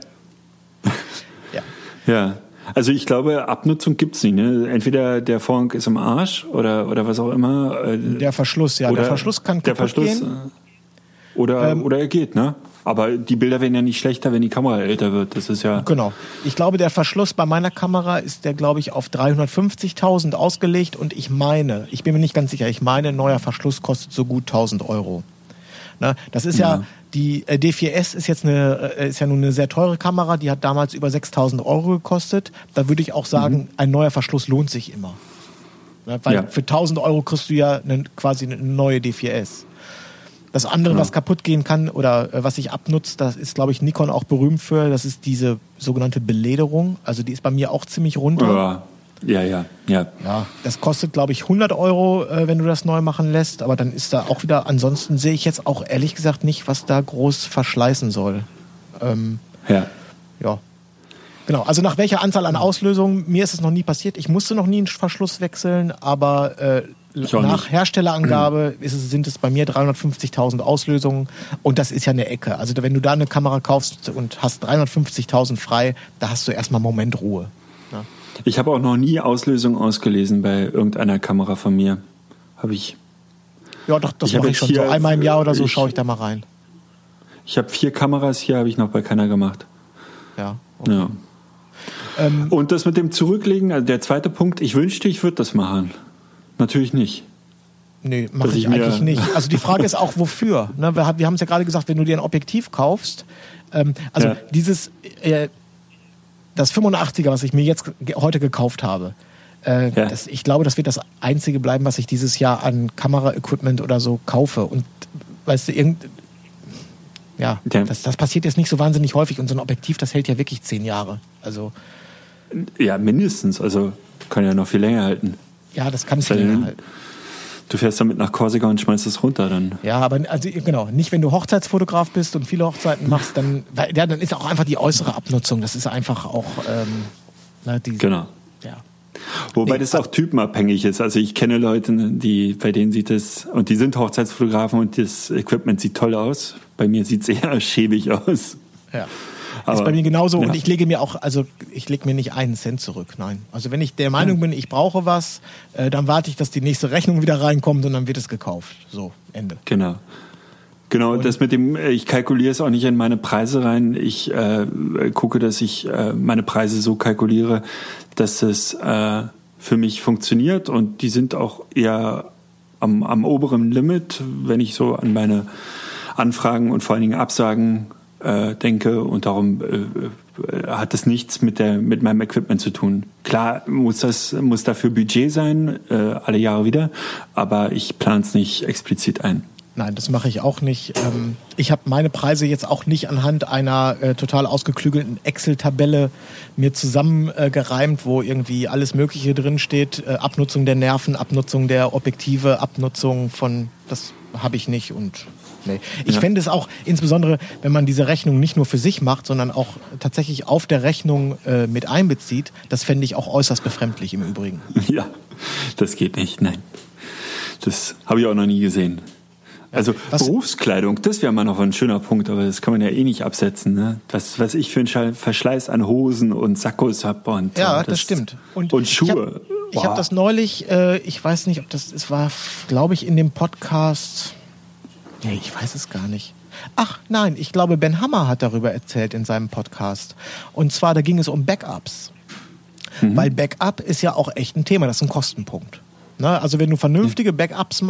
Ja. Also ich glaube, Abnutzung gibt's nicht. Ne? Entweder der Vorhang ist im Arsch oder was auch immer. Der Verschluss, ja. Der Verschluss kann kaputt gehen. Oder er geht, ne? Aber die Bilder werden ja nicht schlechter, wenn die Kamera älter wird. Das ist ja... Genau. Ich glaube, der Verschluss bei meiner Kamera ist glaube ich, auf 350.000 ausgelegt. Und ich bin mir nicht ganz sicher, ein neuer Verschluss kostet so gut 1.000 Euro. Ne? Das ist ja die D4S ist ja nun eine sehr teure Kamera. Die hat damals über 6.000 Euro gekostet. Da würde ich auch sagen, ein neuer Verschluss lohnt sich immer. Ne? Weil für 1.000 Euro kriegst du ja quasi eine neue D4S. Das andere, was kaputt gehen kann oder was sich abnutzt, das ist, glaube ich, Nikon auch berühmt für. Das ist diese sogenannte Belederung. Also die ist bei mir auch ziemlich runter. Ja. Ja, das kostet, glaube ich, 100 Euro, wenn du das neu machen lässt. Aber dann ist da auch wieder, ansonsten sehe ich jetzt auch ehrlich gesagt nicht, was da groß verschleißen soll. Ja. Genau, also nach welcher Anzahl an Auslösungen, mir ist es noch nie passiert. Ich musste noch nie einen Verschluss wechseln, aber nach Herstellerangabe sind es bei mir 350.000 Auslösungen und das ist ja eine Ecke. Also wenn du da eine Kamera kaufst und hast 350.000 frei, da hast du erstmal einen Moment Ruhe. Ja. Ich habe auch noch nie Auslösung ausgelesen bei irgendeiner Kamera von mir. Habe ich. Ja, doch, das mache ich schon so. Einmal im Jahr oder so schaue ich da mal rein. Ich habe 4 Kameras, hier habe ich noch bei keiner gemacht. Ja. Okay. Ja. Und das mit dem Zurücklegen, also der zweite Punkt, ich wünschte, ich würde das machen. Natürlich nicht. Nee, mache ich eigentlich nicht. Also die Frage ist auch, wofür? Ne, wir haben es ja gerade gesagt, wenn du dir ein Objektiv kaufst, dieses, das 85er, was ich mir jetzt heute gekauft habe, ich glaube, das wird das Einzige bleiben, was ich dieses Jahr an Kamera-Equipment oder so kaufe. Und weißt du, das passiert jetzt nicht so wahnsinnig häufig. Und so ein Objektiv, das hält ja wirklich 10 Jahre. Also ja, mindestens. Also kann ja noch viel länger halten. Ja, das kann viel länger halten. Du fährst damit nach Korsika und schmeißt es runter dann. Ja, aber nicht wenn du Hochzeitsfotograf bist und viele Hochzeiten machst, dann ist auch einfach die äußere Abnutzung. Das ist einfach auch genau. Ja. Wobei das auch typenabhängig ist. Also ich kenne Leute, bei denen sieht es, und die sind Hochzeitsfotografen und das Equipment sieht toll aus. Bei mir sieht es eher schäbig aus. Ja. Ist bei mir genauso und ich lege mir nicht einen Cent zurück, nein. Also wenn ich der Meinung bin, ich brauche was, dann warte ich, dass die nächste Rechnung wieder reinkommt und dann wird es gekauft. So, Ende. Genau, und das mit dem, ich kalkuliere es auch nicht in meine Preise rein. Ich gucke, dass ich meine Preise so kalkuliere, dass es für mich funktioniert und die sind auch eher am oberen Limit, wenn ich so an meine Anfragen und vor allen Dingen Absagen denke und darum hat es nichts mit meinem Equipment zu tun. Klar muss dafür Budget sein, alle Jahre wieder, aber ich plane es nicht explizit ein. Nein, das mache ich auch nicht. Ich habe meine Preise jetzt auch nicht anhand einer total ausgeklügelten Excel-Tabelle mir zusammengereimt, wo irgendwie alles Mögliche drin steht. Abnutzung der Nerven, Abnutzung der Objektive, Abnutzung von, das habe ich nicht und nee. Ich fände es auch, insbesondere wenn man diese Rechnung nicht nur für sich macht, sondern auch tatsächlich auf der Rechnung mit einbezieht, das fände ich auch äußerst befremdlich im Übrigen. Ja, das geht nicht, nein. Das habe ich auch noch nie gesehen. Also Berufskleidung, das wäre mal noch ein schöner Punkt, aber das kann man ja eh nicht absetzen. Ne? Was ich für einen Verschleiß an Hosen und Sakkos habe. Und das stimmt. Und Schuhe. Ich hab das neulich, ich weiß nicht, ob es war, glaube ich, in dem Podcast. Nee, ich weiß es gar nicht. Ach nein, ich glaube, Ben Hammer hat darüber erzählt in seinem Podcast. Und zwar, da ging es um Backups. Weil Backup ist ja auch echt ein Thema, das ist ein Kostenpunkt. Ne? Also wenn du vernünftige Backups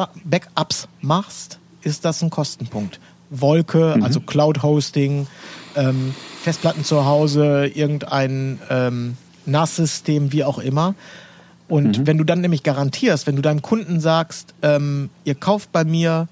machst, ist das ein Kostenpunkt. Wolke, also Cloud-Hosting, Festplatten zu Hause, irgendein NAS-System, wie auch immer. Und wenn du dann nämlich garantierst, wenn du deinem Kunden sagst, ihr kauft bei mir,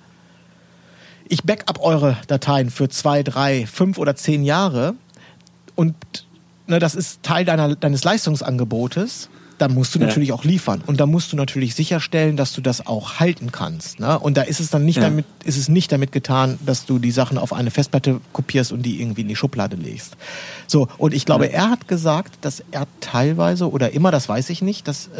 ich backup eure Dateien für 2, 3, 5 oder 10 Jahre und das ist Teil deines Leistungsangebotes, dann musst du natürlich auch liefern. Und da musst du natürlich sicherstellen, dass du das auch halten kannst. Ne? Und da ist es dann nicht damit getan, dass du die Sachen auf eine Festplatte kopierst und die irgendwie in die Schublade legst. So, und ich glaube, er hat gesagt, dass er teilweise oder immer, das weiß ich nicht, dass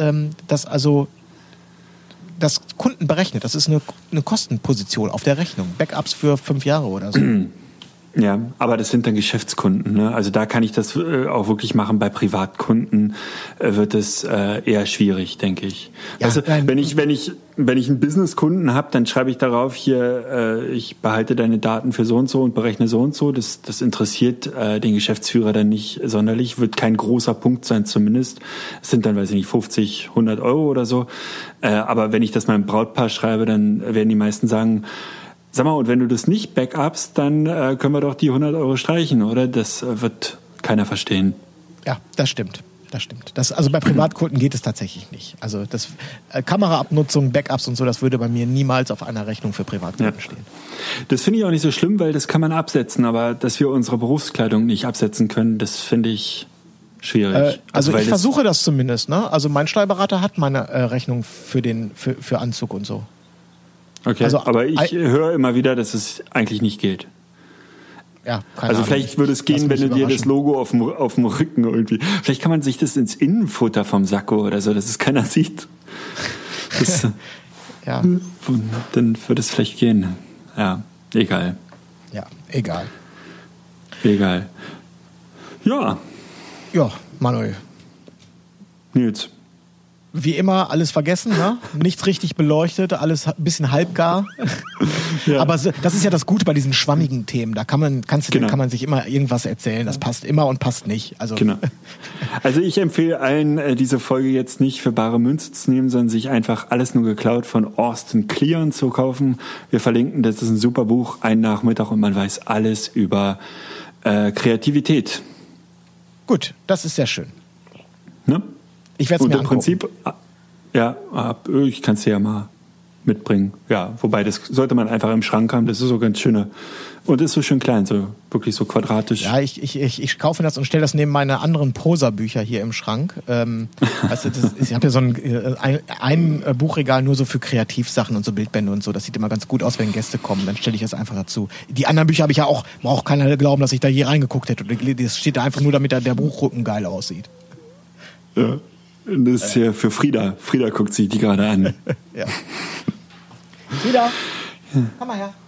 das Kunden berechnet. Das ist eine Kostenposition auf der Rechnung. Backups für 5 Jahre oder so. Ja, aber das sind dann Geschäftskunden. Ne? Also da kann ich das auch wirklich machen. Bei Privatkunden wird es eher schwierig, denke ich. Ja, also wenn ich einen Businesskunden habe, dann schreibe ich darauf hier, ich behalte deine Daten für so und berechne so und so. Das interessiert den Geschäftsführer dann nicht sonderlich. Wird kein großer Punkt sein zumindest. Es sind dann, weiß ich nicht, 50, 100 Euro oder so. Aber wenn ich das meinem Brautpaar schreibe, dann werden die meisten sagen, sag mal, und wenn du das nicht backupst, dann können wir doch die 100 Euro streichen, oder? Das wird keiner verstehen. Ja, das stimmt. Also bei Privatkunden geht es tatsächlich nicht. Also das Kameraabnutzung, Backups und so, das würde bei mir niemals auf einer Rechnung für Privatkunden stehen. Das finde ich auch nicht so schlimm, weil das kann man absetzen. Aber dass wir unsere Berufskleidung nicht absetzen können, das finde ich schwierig. Also ich versuche das zumindest. Ne? Also mein Steuerberater hat meine Rechnung für Anzug und so. Okay, also, aber ich höre immer wieder, dass es eigentlich nicht geht. Ja, keine Also Ahnung. Vielleicht würde es gehen, wenn du dir das Logo auf dem Rücken irgendwie... Vielleicht kann man sich das ins Innenfutter vom Sakko oder so, dass es keiner sieht. Ja. Dann würde es vielleicht gehen. Ja, egal. Ja, egal. Ja. Ja, Manuel. Nils. Wie immer, alles vergessen, ne? Nichts richtig beleuchtet, alles ein bisschen halbgar. Ja. Aber das ist ja das Gute bei diesen schwammigen Themen. Da kann man sich immer irgendwas erzählen. Das passt immer und passt nicht. Also genau. Also ich empfehle allen, diese Folge jetzt nicht für bare Münze zu nehmen, sondern sich einfach Alles nur geklaut von Austin Kleon zu kaufen. Wir verlinken, das ist ein super Buch, ein Nachmittag und man weiß alles über Kreativität. Gut, das ist sehr schön. Ne? Ich werde es mir angucken. Und im Prinzip, ja, ich kann es dir ja mal mitbringen. Ja, wobei das sollte man einfach im Schrank haben. Das ist so ganz schöner und ist so schön klein, so wirklich so quadratisch. Ja, ich kaufe das und stelle das neben meine anderen Prosa-Bücher hier im Schrank. Also ich habe ja so ein Buchregal nur so für Kreativsachen und so Bildbände und so. Das sieht immer ganz gut aus, wenn Gäste kommen. Dann stelle ich das einfach dazu. Die anderen Bücher habe ich ja auch, braucht keiner glauben, dass ich da je reingeguckt hätte. Das steht da einfach nur, damit der Buchrücken geil aussieht. Ja, das ist hier für Frieda. Frieda guckt sich die gerade an. Ja. Frieda, komm mal her.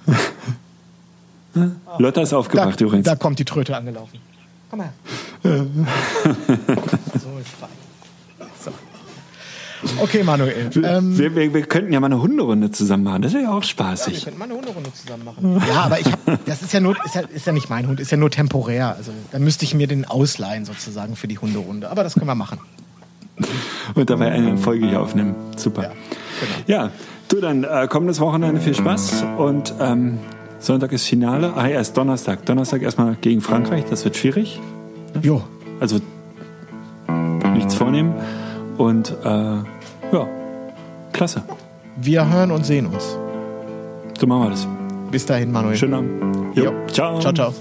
Lotta ist aufgewacht übrigens. Da kommt die Tröte angelaufen. Komm mal her. So ist fein. So. Okay, Manuel. Wir könnten ja mal eine Hunderunde zusammen machen. Das wäre ja auch spaßig. Ja, wir könnten mal eine Hunderunde zusammen machen. Ja, aber das ist ja nicht mein Hund, ist ja nur temporär. Also da müsste ich mir den ausleihen sozusagen für die Hunderunde. Aber das können wir machen. Und dabei eine Folge hier aufnehmen. Super. Ja, genau. Ja, du dann kommendes Wochenende viel Spaß und Sonntag ist Finale. Erst Donnerstag. Donnerstag erstmal gegen Frankreich, das wird schwierig. Jo. Also nichts vornehmen. Und ja, klasse. Wir hören und sehen uns. So machen wir das. Bis dahin, Manuel. Schönen Abend. Jo. Ciao. Ciao, ciao.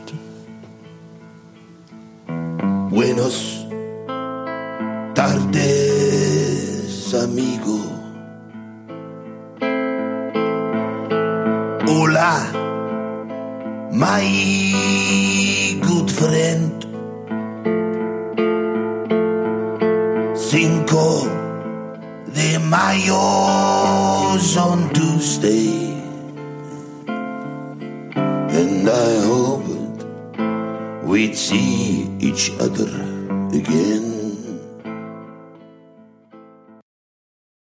Buenos tardes, amigo. Hola, my good friend. 5 de Mayo's on Tuesday, and I hoped we'd see each other again.